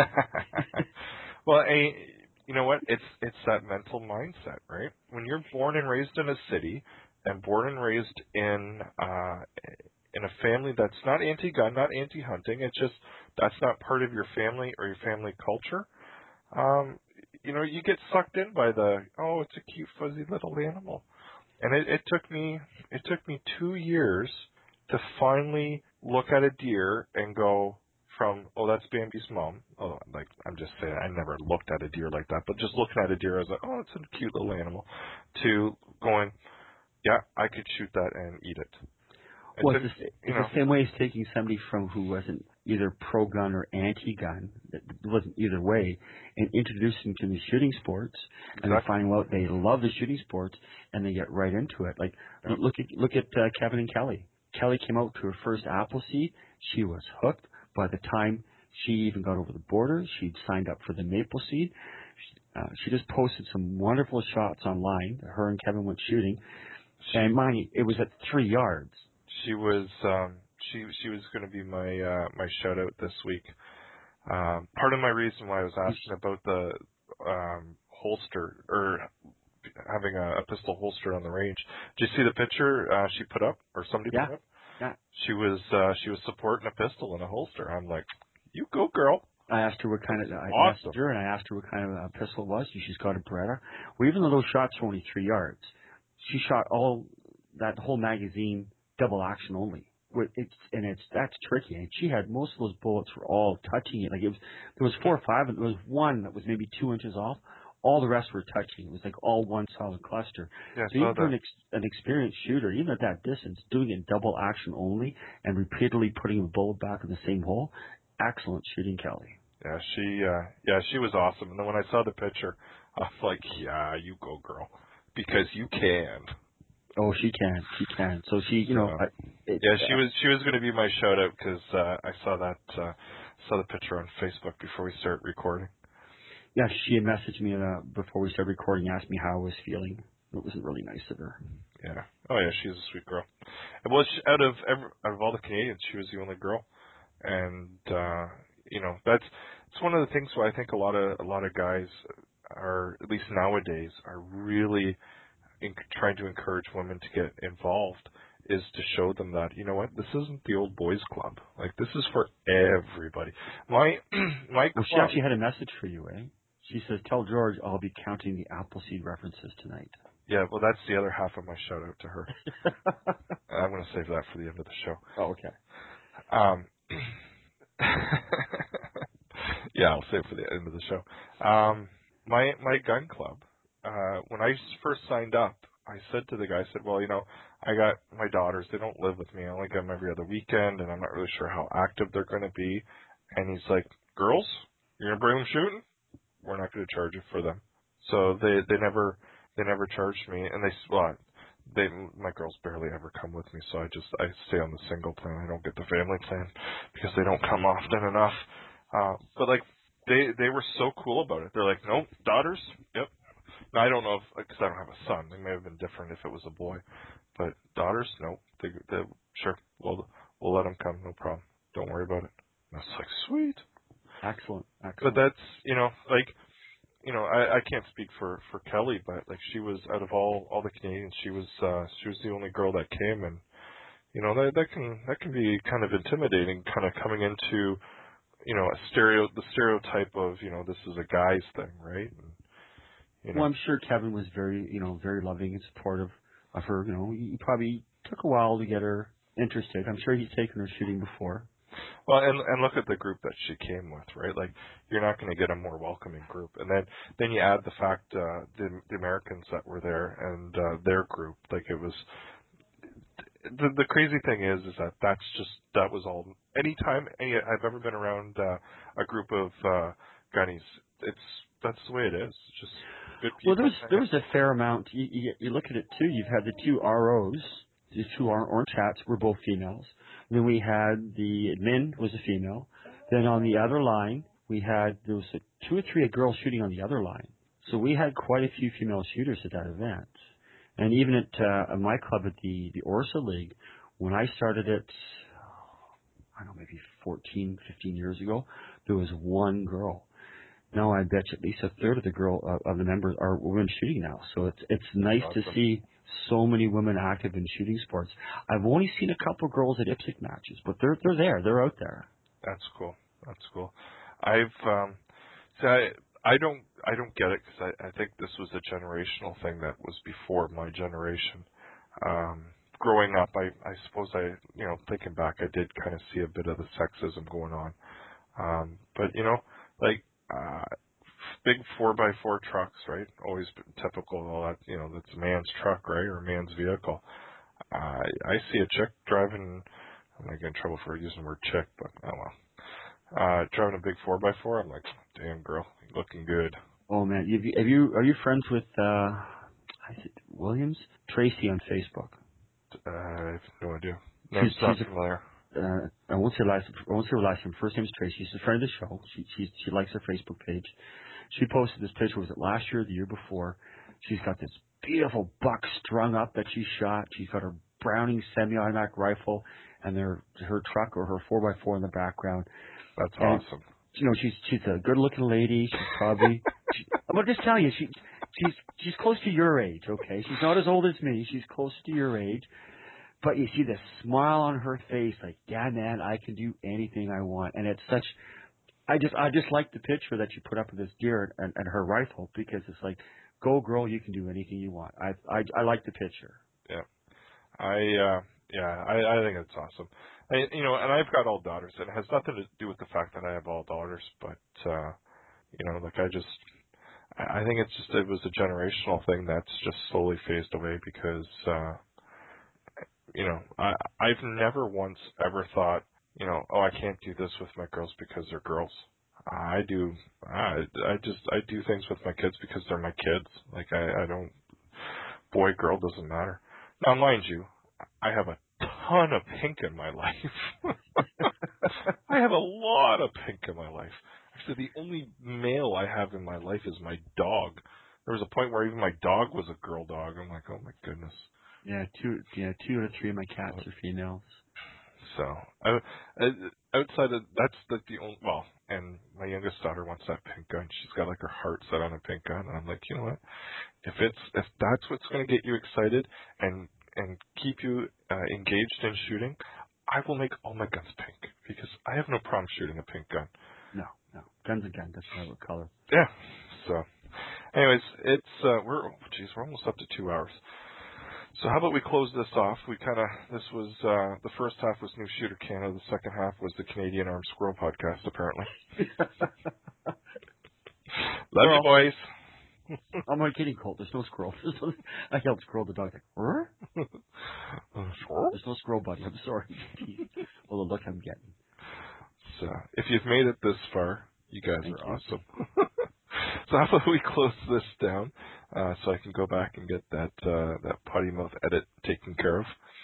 Speaker 3: Well, a, you know what? It's it's that mental mindset, right? When you're born and raised in a city, and born and raised in uh, in a family that's not anti-gun, not anti-hunting, it's just that's not part of your family or your family culture. Um, you know, you get sucked in by the, oh, it's a cute fuzzy little animal. And it, it took me it took me two years to finally look at a deer and go from, oh, that's Bambi's mom. Oh, like I'm just saying, I never looked at a deer like that, but just looking at a deer, I was like, oh, it's a cute little animal. To going, yeah, I could shoot that and eat it. And
Speaker 4: Well,
Speaker 3: to,
Speaker 4: it's, the, it's
Speaker 3: you know,
Speaker 4: the same way as taking somebody from who wasn't either pro-gun or anti-gun, that wasn't either way, and introducing them to the shooting sports, and
Speaker 3: exactly.
Speaker 4: they find out they love the shooting sports, and they get right into it. Like,
Speaker 3: Yeah.
Speaker 4: look at look at uh, Kevin and Kelly. Kelly came out to her first Appleseed. She was hooked. By the time she even got over the border, she'd signed up for the Maple Seed. Uh, she just posted some wonderful shots online. Her and Kevin went shooting,
Speaker 3: She,
Speaker 4: and mind you, it was at three yards.
Speaker 3: She was um, she she was going to be my uh, my shout out this week. Um, part of my reason why I was asking about the um, holster or having a, a pistol holster on the range. Did you see the picture uh, she put up or somebody
Speaker 4: Yeah,
Speaker 3: put up?
Speaker 4: yeah.
Speaker 3: She was uh, she was supporting a pistol and a holster. I'm like, you go, girl.
Speaker 4: I asked her what kind of, I
Speaker 3: Awesome.
Speaker 4: messaged her and I asked her what kind of a pistol it was. And she's got a Beretta. Well, even though those shots were only three yards, she shot all, that whole magazine double action only. It's, and it's, that's tricky. And she had, most of those bullets were all touching it. Like it was, there was four or five and there was one that was maybe two inches off. All the rest were touching. It was like all one solid cluster.
Speaker 3: Yeah,
Speaker 4: so
Speaker 3: I
Speaker 4: even
Speaker 3: saw
Speaker 4: for an,
Speaker 3: that.
Speaker 4: ex, an experienced shooter, even at that distance, doing it double action only and repeatedly putting the bullet back in the same hole, excellent shooting, Kelly.
Speaker 3: Yeah, she uh, yeah she was awesome. And then when I saw the picture, I was like, yeah, you go, girl, because you can.
Speaker 4: Oh, she can, she can. So she, you know,
Speaker 3: So,
Speaker 4: I, it,
Speaker 3: yeah, she
Speaker 4: uh,
Speaker 3: was she was going to be my shout out because uh, I saw that uh, saw the picture on Facebook before we started recording.
Speaker 4: yeah, she had messaged me uh, before we started recording, asked me how I was feeling. It wasn't really nice of her.
Speaker 3: Yeah. Oh yeah, she's a sweet girl. Well, she, out of every, out of all the Canadians, she was the only girl, and uh, you know that's it's one of the things why I think a lot of a lot of guys are, at least nowadays, are really in, trying to encourage women to get involved, is to show them that, you know what, this isn't the old boys club. Like, this is for everybody. My my
Speaker 4: Well,
Speaker 3: club.
Speaker 4: she actually had a message for you, eh? She says, tell George I'll be counting the Appleseed references tonight.
Speaker 3: Yeah, well, that's the other half of my shout out to her. I'm going to save that for the end of the show.
Speaker 4: Oh, okay.
Speaker 3: Um, yeah, I'll save it for the end of the show. Um, my my gun club. Uh, when I first signed up, I said to the guy, I said, well, you know, I got my daughters. They don't live with me. I only get them every other weekend, and I'm not really sure how active they're going to be. And he's like, girls, you're going to bring them shooting? We're not going to charge you for them. So they they never they never charged me, and they well, they my girls barely ever come with me, so I just I stay on the single plan. I don't get the family plan because they don't come often enough. Uh, but like they they were so cool about it. They're like, no, daughters, yep. Now I don't know if because I don't have a son. They may have been different if it was a boy, but daughters, no. They they sure we'll we'll let them come, no problem. Don't worry about it. And I was like, sweet.
Speaker 4: Excellent.
Speaker 3: But
Speaker 4: Excellent.
Speaker 3: that's you know like. You know, I, I can't speak for, for Kelly, but like she was out of all, all the Canadians, she was uh, she was the only girl that came, and you know that that can that can be kind of intimidating, kind of coming into you know a stereo the stereotype of you know this is a guy's thing, right? And, you know.
Speaker 4: Well, I'm sure Kevin was very, you know, very loving and supportive of her. You know, he probably took a while to get her interested. I'm sure he's taken her shooting before.
Speaker 3: Well, and and look at the group that she came with, right? Like you're not going to get a more welcoming group, and then then you add the fact uh, the the Americans that were there and uh, their group, like it was. The the crazy thing is, is that that's just that was all. Anytime any, I've ever been around uh, a group of uh, gunnies, it's that's the way it is. Just good people.
Speaker 4: Well, there was there was a fair amount. You, you, you look at it too. You've had the two R Os, the two or- orange hats were both females. Then we had the admin was a female. Then on the other line, we had there was a, two or three girls shooting on the other line. So we had quite a few female shooters at that event. And even at uh, my club at the the Orsa League, when I started it, I don't know, maybe fourteen, fifteen years ago, there was one girl. Now I bet you at least a third of the girl uh, of the members are women shooting now. So it's it's nice
Speaker 3: Awesome.
Speaker 4: to see so many women active in shooting sports. I've only seen a couple girls at I P S C matches, but they're they're there. They're out there.
Speaker 3: That's cool. That's cool. I've um, see, I I don't I don't get it because I I think this was a generational thing that was before my generation. Um, growing up, I I suppose I you know thinking back, I did kind of see a bit of the sexism going on. Um, but you know, like uh, big four by four trucks, right? Always typical. All that you know, that's a man's truck, right, or a man's vehicle. Uh, I see a chick driving. I'm not getting in trouble for using the word chick, but oh well. Uh, driving a big four by four. I'm like, damn girl, you're looking good.
Speaker 4: Oh man, have you, have you are you friends with uh, is it Williams Tracy on Facebook?
Speaker 3: Uh, I have no idea. No,
Speaker 4: She's,
Speaker 3: it's not
Speaker 4: she's
Speaker 3: familiar.
Speaker 4: a, uh, I won't say last. I won't say her last name. First name's Tracy. She's a friend of the show. She she she likes her Facebook page. She posted this picture. Was it last year or the year before? She's got this beautiful buck strung up that she shot. She's got her Browning semi-automatic rifle and her her truck or her four by four in the background.
Speaker 3: That's
Speaker 4: and,
Speaker 3: awesome.
Speaker 4: You know, she's she's a good-looking lady. She's probably. she, I'm gonna just tell you, she she's she's close to your age. Okay, she's not as old as me. She's close to your age. But you see the smile on her face, like, yeah, man, I can do anything I want, and it's such. I just I just like the picture that you put up of this deer and, and her rifle because it's like, go girl, you can do anything you want. I I I like the picture.
Speaker 3: Yeah, I uh, yeah, I I think it's awesome. I, you know, and I've got all daughters, and it has nothing to do with the fact that I have all daughters, but uh, you know, like I just I think it's just it was a generational thing that's just slowly phased away because. uh You know, I I've never once ever thought, you know, oh, I can't do this with my girls because they're girls. I do, I I just I do things with my kids because they're my kids. Like I I don't, boy girl doesn't matter. Now, mind you, I have a ton of pink in my life. I have a lot of pink in my life. Actually, the only male I have in my life is my dog. There was a point where even my dog was a girl dog. I'm like, oh my goodness.
Speaker 4: Yeah, two yeah two out of three of my cats are females.
Speaker 3: So, I, I, outside of that's like the only well, and my youngest daughter wants that pink gun. She's got like her heart set on a pink gun, and I'm like, you know what? If it's if that's what's going to get you excited and and keep you uh, engaged in shooting, I will make all my guns pink because I have no problem shooting a pink gun.
Speaker 4: No, no, gun's a gun. Doesn't matter what color.
Speaker 3: Yeah. So, anyways, it's uh, we're geez, we're almost up to two hours. So how about we close this off? We kind of, this was, uh, the first half was New Shooter Canada. The second half was the Canadian Armed Squirrel Podcast, apparently. Love you, boys.
Speaker 4: I'm not kidding, Colt. There's no squirrel. There's no, I yelled squirrel the dog. Like, Rrr? There's no squirrel, buddy. I'm sorry. Well, the look I'm getting.
Speaker 3: So, if you've made it this far, you guys
Speaker 4: Thank
Speaker 3: are
Speaker 4: you.
Speaker 3: awesome. So how about we close this down uh, so I can go back and get that uh, that potty mouth edit taken care of.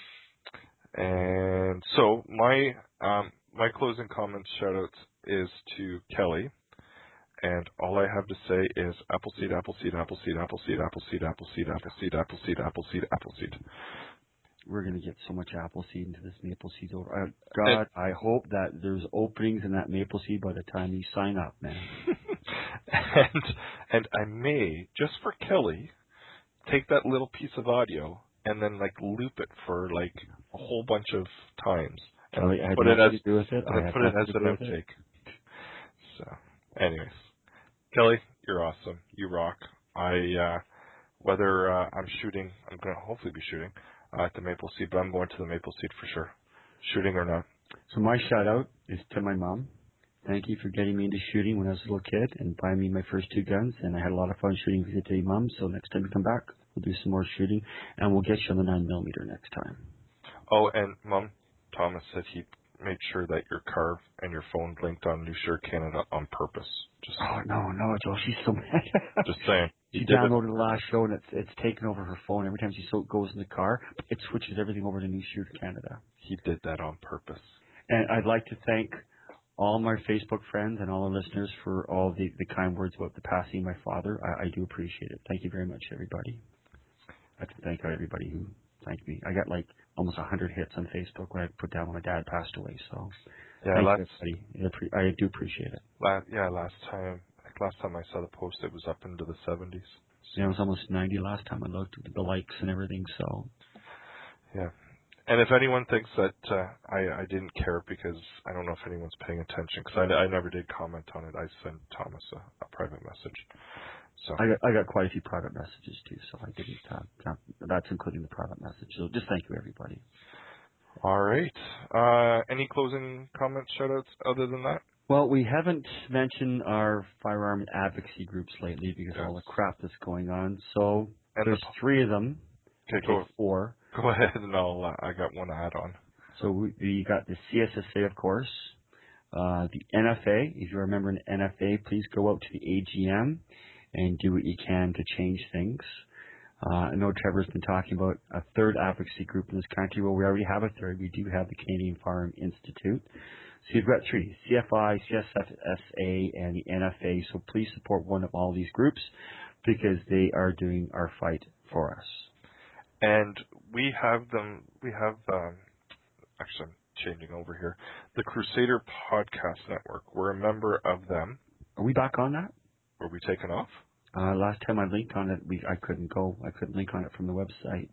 Speaker 3: And so my um, my closing comments shout-outs is to Kelly. And all I have to say is Appleseed, Appleseed, Appleseed, Appleseed, Appleseed, Appleseed, Appleseed, Appleseed, Appleseed, Appleseed.
Speaker 4: We're going to get so much apple seed into this maple seed. Over. Uh, God, it, I hope that there's openings in that maple seed by the time you sign up, man.
Speaker 3: and and I may, just for Kelly, take that little piece of audio and then like loop it for like a whole bunch of times.
Speaker 4: Kelly, I had
Speaker 3: put it
Speaker 4: nothing
Speaker 3: as,
Speaker 4: to do with it.
Speaker 3: And
Speaker 4: I
Speaker 3: put it as an outtake. So, anyways, Kelly, you're awesome. You rock. I uh, whether uh, I'm shooting, I'm going to hopefully be shooting. Uh, at the Maple Seed, but I'm going to the Maple Seed for sure, shooting or not.
Speaker 4: So my shout out is to my mom. Thank you for getting me into shooting when I was a little kid and buying me my first two guns, and I had a lot of fun shooting with you today, Mom. So next time you come back, we'll do some more shooting, and we'll get you on the nine millimeter next time.
Speaker 3: Oh, and Mom, Thomas said he made sure that your car and your phone linked on New Shooter Canada on purpose. Just
Speaker 4: oh no, no, Joe, she's so mad.
Speaker 3: Just saying.
Speaker 4: She downloaded the last show and it's it's taken over her phone. Every time she so goes in the car, it switches everything over to New Shooter Canada.
Speaker 3: He did that on purpose.
Speaker 4: And I'd like to thank all my Facebook friends and all our listeners for all the, the kind words about the passing of my father. I, I do appreciate it. Thank you very much, everybody. I'd like to thank everybody who thanked me. I got like almost one hundred hits on Facebook when I put down when my dad passed away. So
Speaker 3: yeah,
Speaker 4: thank
Speaker 3: last,
Speaker 4: you, everybody. I do appreciate it.
Speaker 3: Last, yeah, last time, like last time I saw the post, it was up into the seventies. So.
Speaker 4: Yeah, it was almost ninety last time I looked at the likes and everything. So
Speaker 3: yeah. And if anyone thinks that uh, I, I didn't care because I don't know if anyone's paying attention, because I, I never did comment on it. I sent Thomas a, a private message. So
Speaker 4: I got, I got quite a few private messages too, so I didn't. Uh, count, that's including the private message. So just thank you, everybody.
Speaker 3: All right. Uh, any closing comments, shout-outs other than that?
Speaker 4: Well, we haven't mentioned our firearm advocacy groups lately because
Speaker 3: yes.
Speaker 4: of all the crap that's going on. So
Speaker 3: and
Speaker 4: there's
Speaker 3: the,
Speaker 4: three of them.
Speaker 3: Okay, go
Speaker 4: four.
Speaker 3: Go ahead, and I'll. Uh, I got one add on.
Speaker 4: So we, we got the C S S A, of course, uh, the N F A. If you remember an N F A, please go out to the A G M and do what you can to change things. Uh, I know Trevor's been talking about a third advocacy group in this country. Well, we already have a third. We do have the Canadian Firearm Institute. So you've got three, C F I, C S S A, and the N F A. So please support one of all these groups because they are doing our fight for us.
Speaker 3: And we have them, we have, um, actually I'm changing over here, the Crusader Podcast Network. We're a member of them.
Speaker 4: Are we back on that?
Speaker 3: Were we taken off?
Speaker 4: Uh, last time I linked on it, we I couldn't go. I couldn't link on it from the website.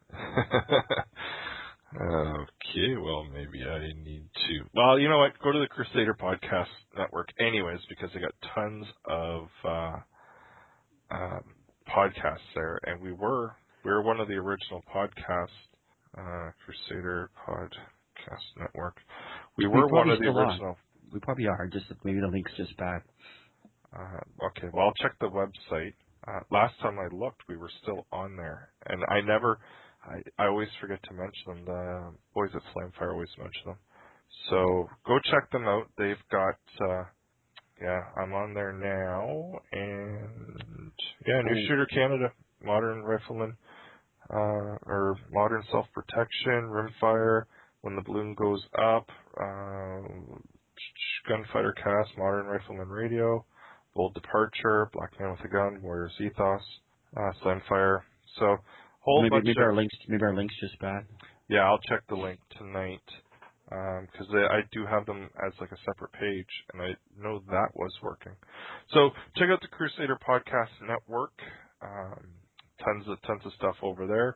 Speaker 3: Okay, well, maybe I need to. Well, you know what? Go to the Crusader Podcast Network anyways because they got tons of uh, um, podcasts there. And we were we were one of the original podcasts, uh, Crusader Podcast Network. We were
Speaker 4: we
Speaker 3: one of the original.
Speaker 4: Are. We probably are, just maybe the link's just bad.
Speaker 3: Uh, okay, well, I'll check the website. Uh, last time I looked, we were still on there. And I never... I, I always forget to mention them. The boys at Slamfire always mention them. So go check them out. They've got, uh, yeah, I'm on there now. And, yeah, New Shooter Canada, Modern Rifleman, uh, or Modern Self-Protection, Rimfire, When the Balloon Goes Up, uh, Gunfighter Cast, Modern Rifleman Radio, Bold Departure, Black Man with a Gun, Warriors Ethos, uh, Slamfire. So, Whole
Speaker 4: maybe
Speaker 3: bunch
Speaker 4: maybe
Speaker 3: of,
Speaker 4: our links maybe our links just bad.
Speaker 3: Yeah, I'll check the link tonight because um, I do have them as like a separate page, and I know that was working. So check out the Crusader Podcast Network. Um, tons of tons of stuff over there,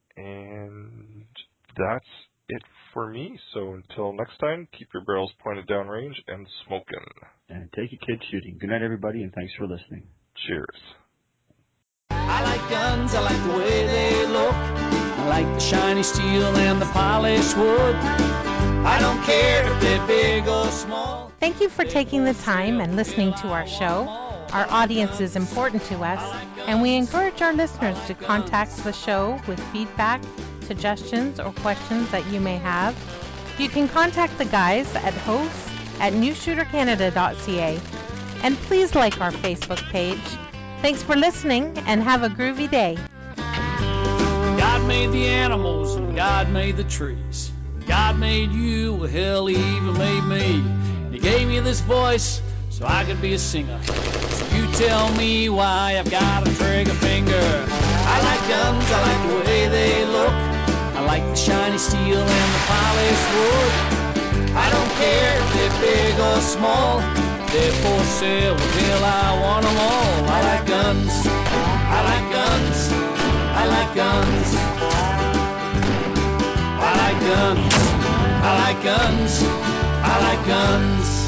Speaker 3: and that's it for me. So until next time, keep your barrels pointed downrange and smoking.
Speaker 4: And take your kids shooting. Good night, everybody, and thanks for listening.
Speaker 3: Cheers.
Speaker 1: I like guns, I like the way they look. I like the shiny steel and the polished wood. I don't care if they're big or small.
Speaker 2: Thank you for taking the time and listening to our show. Our audience is important to us, and we encourage our listeners to contact the show with feedback, suggestions, or questions that you may have. You can contact the guys at hosts at new shooter canada dot c a. And please like our Facebook page. Thanks for listening, and have a groovy day.
Speaker 1: God made the animals, and God made the trees. God made you, well, hell, he even made me. He gave me this voice so I could be a singer. So you tell me why I've got a trigger finger. I like guns, I like the way they look. I like the shiny steel and the polished wood. I don't care if they're big or small. They're for sale, well, hell, I want them all. I like guns, I like guns, I like guns. I like guns, I like guns, I like guns.